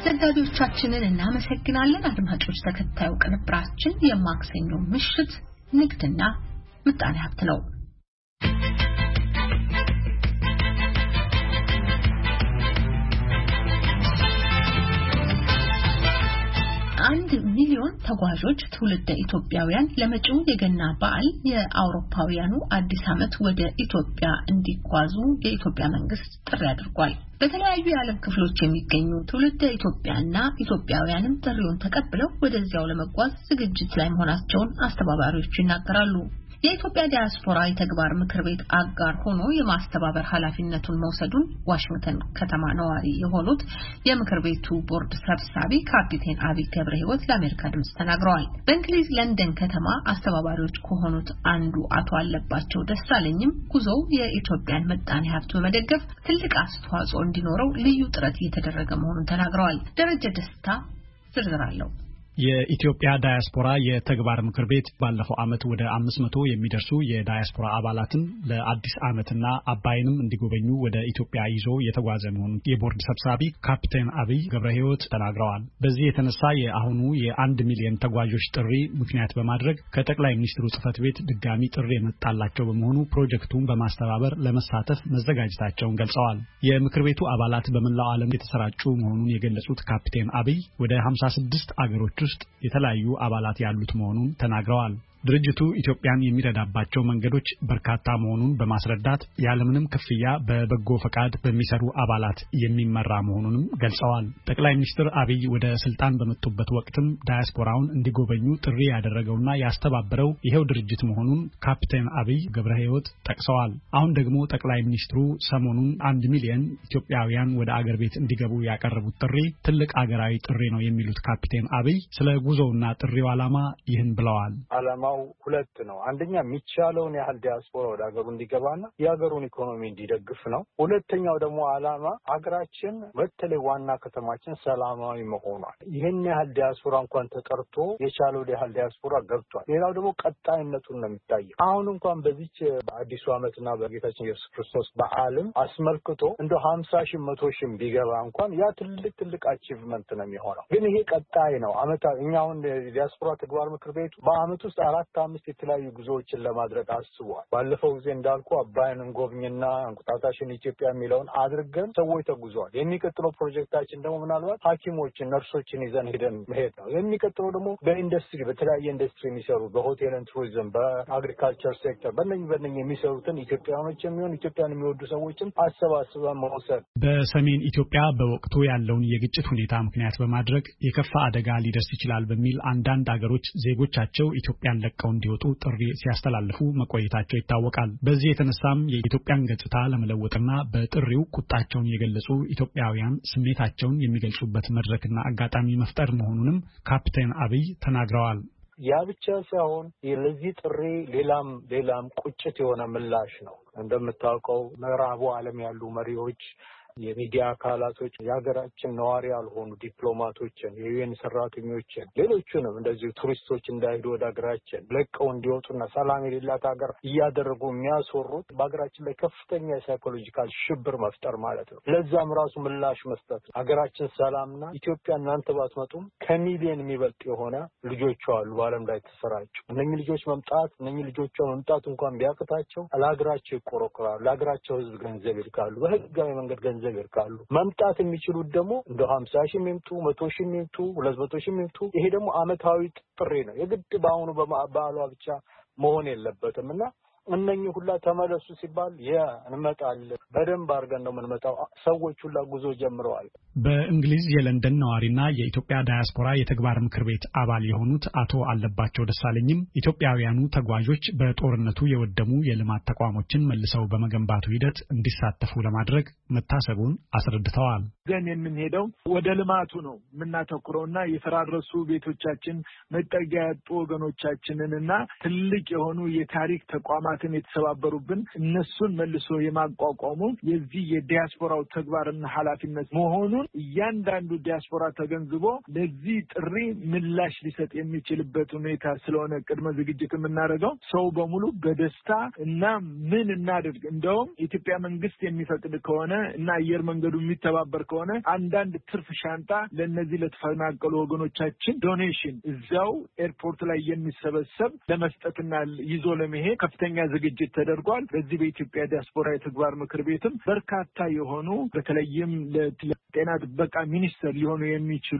ዘጋቢዎቻችንን እናመሰግናለን። አድማጮች ተከታዩ ቅንብራችን የማክሰኞ ምሽት ንግድና ምጣኔ ሀብት ነው። አንድ ሚሊዮን ተጓዦች ትውልደ ኢትዮጵያውያን ለመጪው የገና በዓል የአውሮፓውያኑ አዲስ ዓመት ወደ ኢትዮጵያ እንዲጓዙ የኢትዮጵያ መንግስት ጥሪ አድርጓል። በተለያዩ የዓለም ክፍሎች የሚገኙ ትውልደ ኢትዮጵያና ኢትዮጵያውያንም ጥሪውን ተቀብለው ወደዚያው ለመጓዝ ዝግጅት ላይ መሆናቸውን አስተባባሪዎቹ ይናገራሉ። የኢትዮጵያ ዲያስፖራ የተግባር ምክር ቤት አጋር ሆኖ የማስተባበር ኃላፊነቱን መውሰዱን ዋሽንግተን ከተማ ነዋሪ የሆኑት የምክር ቤቱ ቦርድ ሰብሳቢ ካፒቴን አብይ ገብረ ሕይወት ለአሜሪካ ድምጽ ተናግረዋል። በእንግሊዝ ለንደን ከተማ አስተባባሪዎች ከሆኑት አንዱ አቶ አለባቸው ደሳለኝም ጉዞው የኢትዮጵያን ምጣኔ ሀብት በመደገፍ ትልቅ አስተዋጽኦ እንዲኖረው ልዩ ጥረት እየተደረገ መሆኑን ተናግረዋል። ደረጀ ደስታ ዝርዝር አለው። የኢትዮጵያ ዳያስፖራ የተግባር ምክር ቤት ባለፈው ዓመት ወደ አምስት መቶ የሚደርሱ የዳያስፖራ አባላትን ለአዲስ ዓመትና አባይንም እንዲጎበኙ ወደ ኢትዮጵያ ይዞ የተጓዘ መሆኑን የቦርድ ሰብሳቢ ካፒቴን አብይ ገብረ ሕይወት ተናግረዋል። በዚህ የተነሳ የአሁኑ የአንድ ሚሊዮን ተጓዦች ጥሪ ምክንያት በማድረግ ከጠቅላይ ሚኒስትሩ ጽሕፈት ቤት ድጋሚ ጥሪ የመጣላቸው በመሆኑ ፕሮጀክቱን በማስተባበር ለመሳተፍ መዘጋጀታቸውን ገልጸዋል። የምክር ቤቱ አባላት በመላው ዓለም የተሰራጩ መሆኑን የገለጹት ካፒቴን አብይ ወደ ሃምሳ ስድስት አገሮች ውስጥ የተለያዩ አባላት ያሉት መሆኑን ተናግረዋል። ድርጅቱ ኢትዮጵያን የሚረዳባቸው መንገዶች በርካታ መሆኑን በማስረዳት ያለምንም ክፍያ በበጎ ፈቃድ በሚሰሩ አባላት የሚመራ መሆኑንም ገልጸዋል። ጠቅላይ ሚኒስትር አብይ ወደ ስልጣን በመጡበት ወቅትም ዳያስፖራውን እንዲጎበኙ ጥሪ ያደረገውና ያስተባበረው ይሄው ድርጅት መሆኑን ካፒቴን አብይ ገብረ ሕይወት ጠቅሰዋል። አሁን ደግሞ ጠቅላይ ሚኒስትሩ ሰሞኑን አንድ ሚሊዮን ኢትዮጵያውያን ወደ አገር ቤት እንዲገቡ ያቀረቡት ጥሪ ትልቅ አገራዊ ጥሪ ነው የሚሉት ካፒቴን አብይ ስለ ጉዞውና ጥሪው ዓላማ ይህን ብለዋል። ዓላማው ሁለት ነው። አንደኛ የሚቻለውን ያህል ዲያስፖራ ወደ ሀገሩ እንዲገባና የሀገሩን ኢኮኖሚ እንዲደግፍ ነው። ሁለተኛው ደግሞ ዓላማ ሀገራችን በተለይ ዋና ከተማችን ሰላማዊ መሆኗል። ይህን ያህል ዲያስፖራ እንኳን ተጠርቶ የቻለው ያህል ዲያስፖራ ገብቷል። ሌላው ደግሞ ቀጣይነቱን ነው የሚታየው። አሁን እንኳን በዚች በአዲሱ ዓመትና በጌታችን ኢየሱስ ክርስቶስ በዓልም አስመልክቶ እንደ ሀምሳ ሺህ መቶ ሺህ ቢገባ እንኳን ያ ትልቅ ትልቅ አቺቭመንት ነው የሚሆነው። ግን ይሄ ቀጣይ ነው። አመታ እኛ አሁን ዲያስፖራ ተግባር ምክር ቤቱ በአመት ውስጥ አራት አምስት የተለያዩ ጉዞዎችን ለማድረግ አስቧል። ባለፈው ጊዜ እንዳልኩ አባይን እንጎብኝና እንቁጣጣሽን ኢትዮጵያ የሚለውን አድርገን ሰዎች ተጉዘዋል። የሚቀጥለው ፕሮጀክታችን ደግሞ ምናልባት ሐኪሞችን ነርሶችን ይዘን ሄደን መሄድ ነው። የሚቀጥለው ደግሞ በኢንዱስትሪ በተለያየ ኢንዱስትሪ የሚሰሩ በሆቴልን ቱሪዝም፣ በአግሪካልቸር ሴክተር በእነኝህ በእነኝህ የሚሰሩትን ኢትዮጵያኖች የሚሆን ኢትዮጵያን የሚወዱ ሰዎችን አሰባስበን መውሰድ። በሰሜን ኢትዮጵያ በወቅቱ ያለውን የግጭት ሁኔታ ምክንያት በማድረግ የከፋ አደጋ ሊደርስ ይችላል በሚል አንዳንድ አገሮች ዜጎቻቸው ኢትዮጵያን ለቀው እንዲወጡ ጥሪ ሲያስተላልፉ መቆየታቸው ይታወቃል። በዚህ የተነሳም የኢትዮጵያን ገጽታ ለመለወጥና በጥሪው ቁጣቸውን የገለጹ ኢትዮጵያውያን ስሜታቸውን የሚገልጹበት መድረክና አጋጣሚ መፍጠር መሆኑንም ካፒቴን አብይ ተናግረዋል። ያ ብቻ ሳይሆን ለዚህ ጥሪ ሌላም ሌላም ቁጭት የሆነ ምላሽ ነው። እንደምታውቀው ምዕራቡ ዓለም ያሉ መሪዎች፣ የሚዲያ አካላቶች፣ የሀገራችን ነዋሪ ያልሆኑ ዲፕሎማቶችን፣ የዩኤን ሰራተኞችን፣ ሌሎቹንም እንደዚሁ ቱሪስቶች እንዳይሄዱ ወደ ሀገራችን ለቀው እንዲወጡና ሰላም የሌላት ሀገር እያደረጉ የሚያስወሩት በሀገራችን ላይ ከፍተኛ የሳይኮሎጂካል ሽብር መፍጠር ማለት ነው። ለዛም ራሱ ምላሽ መስጠት ነው። ሀገራችን ሰላምና ኢትዮጵያ እናንተ ባትመጡም ከሚሊዮን የሚበልጥ የሆነ ልጆቿ አሉ በዓለም ላይ ተሰራጩ። እነኚህ ልጆች መምጣት እነኚህ ልጆቿ መምጣት እንኳን ቢያቅታቸው ለሀገራቸው ይቆረቆራሉ፣ ለሀገራቸው ሕዝብ ገንዘብ ይልካሉ፣ በህጋዊ መንገድ ገንዘብ ይልካሉ። መምጣት የሚችሉት ደግሞ እንደ ሀምሳ ሺህ የሚምጡ መቶ ሺህ የሚምጡ ሁለት መቶ ሺህ የሚምጡ ይሄ ደግሞ አመታዊ ጥሪ ነው። የግድ በአሁኑ በዓሏ ብቻ መሆን የለበትም እና እነኚህ ሁላ ተመለሱ ሲባል ያ እንመጣለን በደንብ አድርገን ነው የምንመጣው። ሰዎች ሁላ ጉዞ ጀምረዋል። በእንግሊዝ የለንደን ነዋሪና የኢትዮጵያ ዳያስፖራ የተግባር ምክር ቤት አባል የሆኑት አቶ አለባቸው ደሳለኝም ኢትዮጵያውያኑ ተጓዦች በጦርነቱ የወደሙ የልማት ተቋሞችን መልሰው በመገንባቱ ሂደት እንዲሳተፉ ለማድረግ መታሰቡን አስረድተዋል። ግን የምንሄደው ወደ ልማቱ ነው የምናተኩረውና የፈራረሱ ቤቶቻችን መጠጊያ ያጡ ወገኖቻችንንና ትልቅ የሆኑ የታሪክ ተቋማት ተቋማትን የተሰባበሩብን እነሱን መልሶ የማቋቋሙ የዚህ የዲያስፖራው ተግባርና ኃላፊነት መሆኑን እያንዳንዱ ዲያስፖራ ተገንዝቦ ለዚህ ጥሪ ምላሽ ሊሰጥ የሚችልበት ሁኔታ ስለሆነ ቅድመ ዝግጅት የምናደርገው ሰው በሙሉ በደስታ እና ምን እናድርግ እንደውም ኢትዮጵያ መንግስት የሚፈቅድ ከሆነ እና አየር መንገዱ የሚተባበር ከሆነ አንዳንድ ትርፍ ሻንጣ ለነዚህ ለተፈናቀሉ ወገኖቻችን ዶኔሽን እዛው ኤርፖርት ላይ የሚሰበሰብ ለመስጠትና ይዞ ለመሄድ ከፍተኛ ዝግጅት ተደርጓል። በዚህ በኢትዮጵያ ዲያስፖራ የተግባር ምክር ቤትም በርካታ የሆኑ በተለይም ለጤና ጥበቃ ሚኒስቴር ሊሆኑ የሚችሉ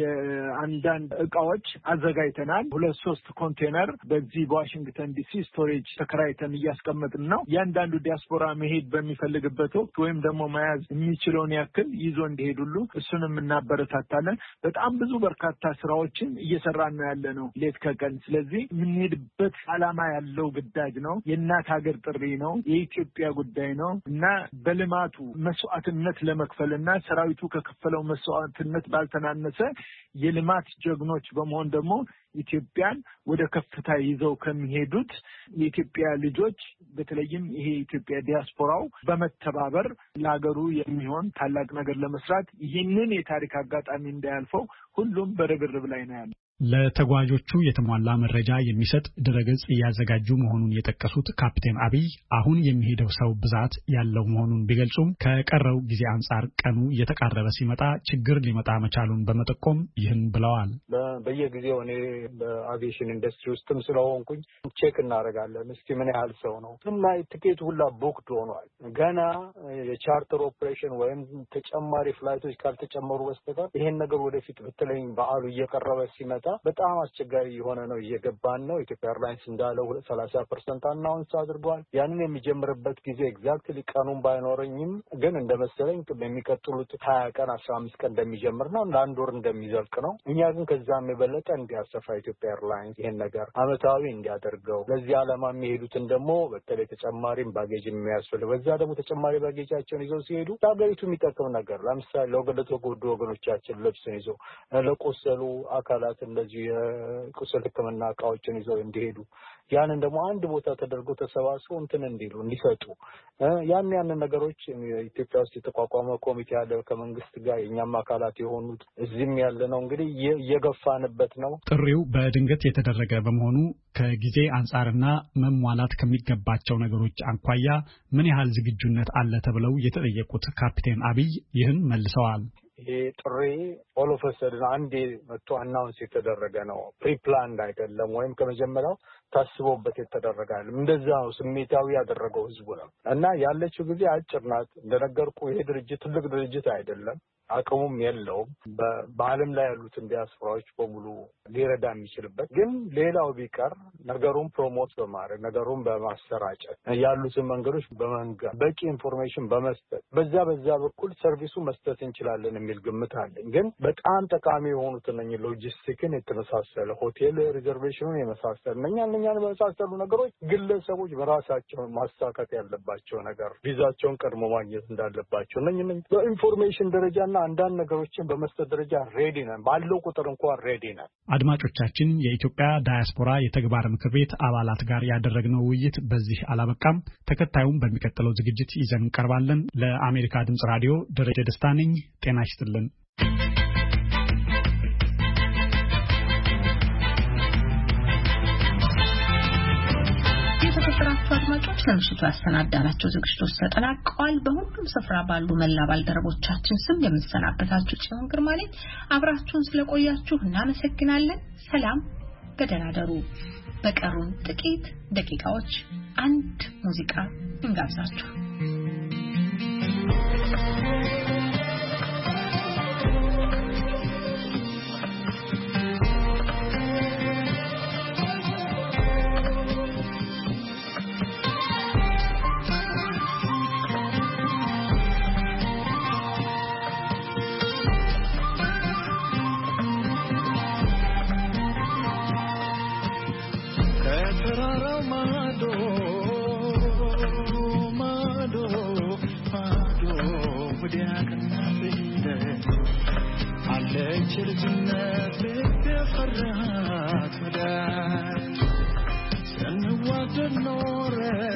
የአንዳንድ እቃዎች አዘጋጅተናል። ሁለት ሶስት ኮንቴነር በዚህ በዋሽንግተን ዲሲ ስቶሬጅ ተከራይተን እያስቀመጥን ነው። ያንዳንዱ ዲያስፖራ መሄድ በሚፈልግበት ወቅት ወይም ደግሞ መያዝ የሚችለውን ያክል ይዞ እንዲሄዱሉ እሱንም እናበረታታለን። በጣም ብዙ በርካታ ስራዎችን እየሰራን ነው ያለ ነው ሌት ከቀን። ስለዚህ የምንሄድበት ዓላማ ያለው ግዳጅ ነው። የእናት ሀገር ጥሪ ነው። የኢትዮጵያ ጉዳይ ነው እና በልማቱ መስዋዕትነት ለመክፈልና ሰራዊቱ ከከፈለው መስዋዕትነት ባልተናነሰ የልማት ጀግኖች በመሆን ደግሞ ኢትዮጵያን ወደ ከፍታ ይዘው ከሚሄዱት የኢትዮጵያ ልጆች በተለይም ይሄ ኢትዮጵያ ዲያስፖራው በመተባበር ለሀገሩ የሚሆን ታላቅ ነገር ለመስራት ይህንን የታሪክ አጋጣሚ እንዳያልፈው ሁሉም በርብርብ ላይ ነው ያለው። ለተጓዦቹ የተሟላ መረጃ የሚሰጥ ድረገጽ እያዘጋጁ መሆኑን የጠቀሱት ካፒቴን አብይ አሁን የሚሄደው ሰው ብዛት ያለው መሆኑን ቢገልጹም ከቀረው ጊዜ አንጻር ቀኑ እየተቃረበ ሲመጣ ችግር ሊመጣ መቻሉን በመጠቆም ይህን ብለዋል። በየጊዜው እኔ በአቪዬሽን ኢንዱስትሪ ውስጥም ስለሆንኩኝ ቼክ እናደርጋለን። እስቲ ምን ያህል ሰው ነው እና ትኬቱ ሁላ ቦክድ ሆኗል። ገና የቻርተር ኦፕሬሽን ወይም ተጨማሪ ፍላይቶች ካልተጨመሩ በስተቀር ይሄን ነገር ወደፊት በተለይ በዓሉ እየቀረበ ሲመጣ በጣም አስቸጋሪ የሆነ ነው እየገባን ነው። ኢትዮጵያ ኤርላይንስ እንዳለው ሰላሳ ፐርሰንት አናውንስ አድርጓል። ያንን የሚጀምርበት ጊዜ ኤግዛክትሊ ቀኑን ባይኖረኝም ግን እንደመሰለኝ የሚቀጥሉት ሀያ ቀን አስራ አምስት ቀን እንደሚጀምር ነው፣ ለአንድ ወር እንደሚዘልቅ ነው። እኛ ግን ከዛም የበለጠ እንዲያሰፋ ኢትዮጵያ ኤርላይንስ ይሄን ነገር አመታዊ እንዲያደርገው ለዚህ ዓላማ የሚሄዱትን ደግሞ በተለይ ተጨማሪም ባጌጅ የሚያስፈልግ በዛ ደግሞ ተጨማሪ ባጌጃቸውን ይዘው ሲሄዱ ለሀገሪቱ የሚጠቅም ነገር ለምሳሌ ለተጎዱ ወገኖቻችን ልብስን ይዘው ለቆሰሉ አካላት እንደዚህ የቁስል ሕክምና እቃዎችን ይዘው እንዲሄዱ ያንን ደግሞ አንድ ቦታ ተደርጎ ተሰባስበው እንትን እንዲሉ እንዲሰጡ ያን ያን ነገሮች ኢትዮጵያ ውስጥ የተቋቋመ ኮሚቴ አለ ከመንግስት ጋር የኛም አካላት የሆኑት እዚህም ያለ ነው እንግዲህ እየገፋንበት ነው። ጥሪው በድንገት የተደረገ በመሆኑ ከጊዜ አንጻርና መሟላት ከሚገባቸው ነገሮች አንኳያ ምን ያህል ዝግጁነት አለ ተብለው የተጠየቁት ካፒቴን አብይ ይህን መልሰዋል። ይሄ ጥሪ ኦል ኦፍ ሰደን አንዴ መጥቶ አናውንስ የተደረገ ነው። ፕሪፕላንድ አይደለም ወይም ከመጀመሪያው ታስቦበት የተደረገ አይደለም። እንደዛው ስሜታዊ ያደረገው ህዝቡ ነው እና ያለችው ጊዜ አጭር ናት። እንደነገርኩ ይሄ ድርጅት ትልቅ ድርጅት አይደለም፣ አቅሙም የለውም በዓለም ላይ ያሉትን ዲያስፖራዎች በሙሉ ሊረዳ የሚችልበት ግን ሌላው ቢቀር ነገሩን ፕሮሞት በማድረግ ነገሩን በማሰራጨት ያሉትን መንገዶች በመንገር በቂ ኢንፎርሜሽን በመስጠት በዛ በዛ በኩል ሰርቪሱ መስጠት እንችላለን የሚል ግምት አለኝ። ግን በጣም ጠቃሚ የሆኑት እነኚህ ሎጂስቲክን የተመሳሰለ ሆቴል ሪዘርቬሽኑን የመሳሰሉ እነኛ እነኛን በመሳሰሉ ነገሮች ግለሰቦች በራሳቸው ማሳካት ያለባቸው ነገር ቪዛቸውን ቀድሞ ማግኘት እንዳለባቸው እነኚህ በኢንፎርሜሽን ደረጃና አንዳንድ ነገሮችን በመስጠት ደረጃ ሬዲ ነን፣ ባለው ቁጥር እንኳን ሬዲ ነን። አድማጮቻችን የኢትዮጵያ ዳያስፖራ የተግባር ምክር ቤት አባላት ጋር ያደረግነው ውይይት በዚህ አላበቃም። ተከታዩን በሚቀጥለው ዝግጅት ይዘን እንቀርባለን። ለአሜሪካ ድምጽ ራዲዮ ደረጀ ደስታ ነኝ። ጤና ይስጥልን። አድማጮች ለምሽቱ ያሰናዳናቸው ዝግጅቶች ተጠናቀዋል። በሁሉም ስፍራ ባሉ መላ ባልደረቦቻችን ስም የምንሰናበታችሁ ጽዮን ግርማ ነኝ። አብራችሁን ስለቆያችሁ እናመሰግናለን። ሰላም፣ በደህና ደሩ። በቀሩን ጥቂት ደቂቃዎች አንድ ሙዚቃ እንጋብዛችሁ። ልጅነት ልትፈራት ወዳጅ ስንዋደድ ኖረ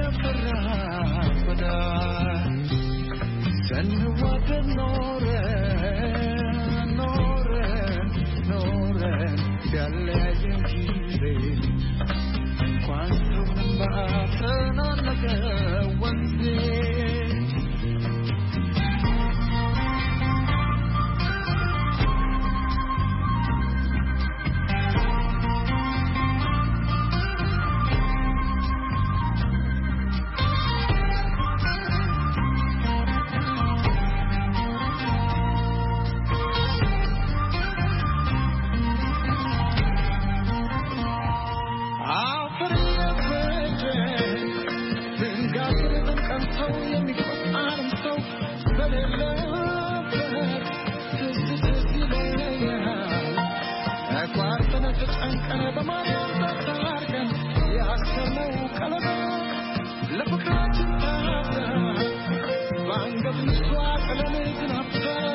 Look at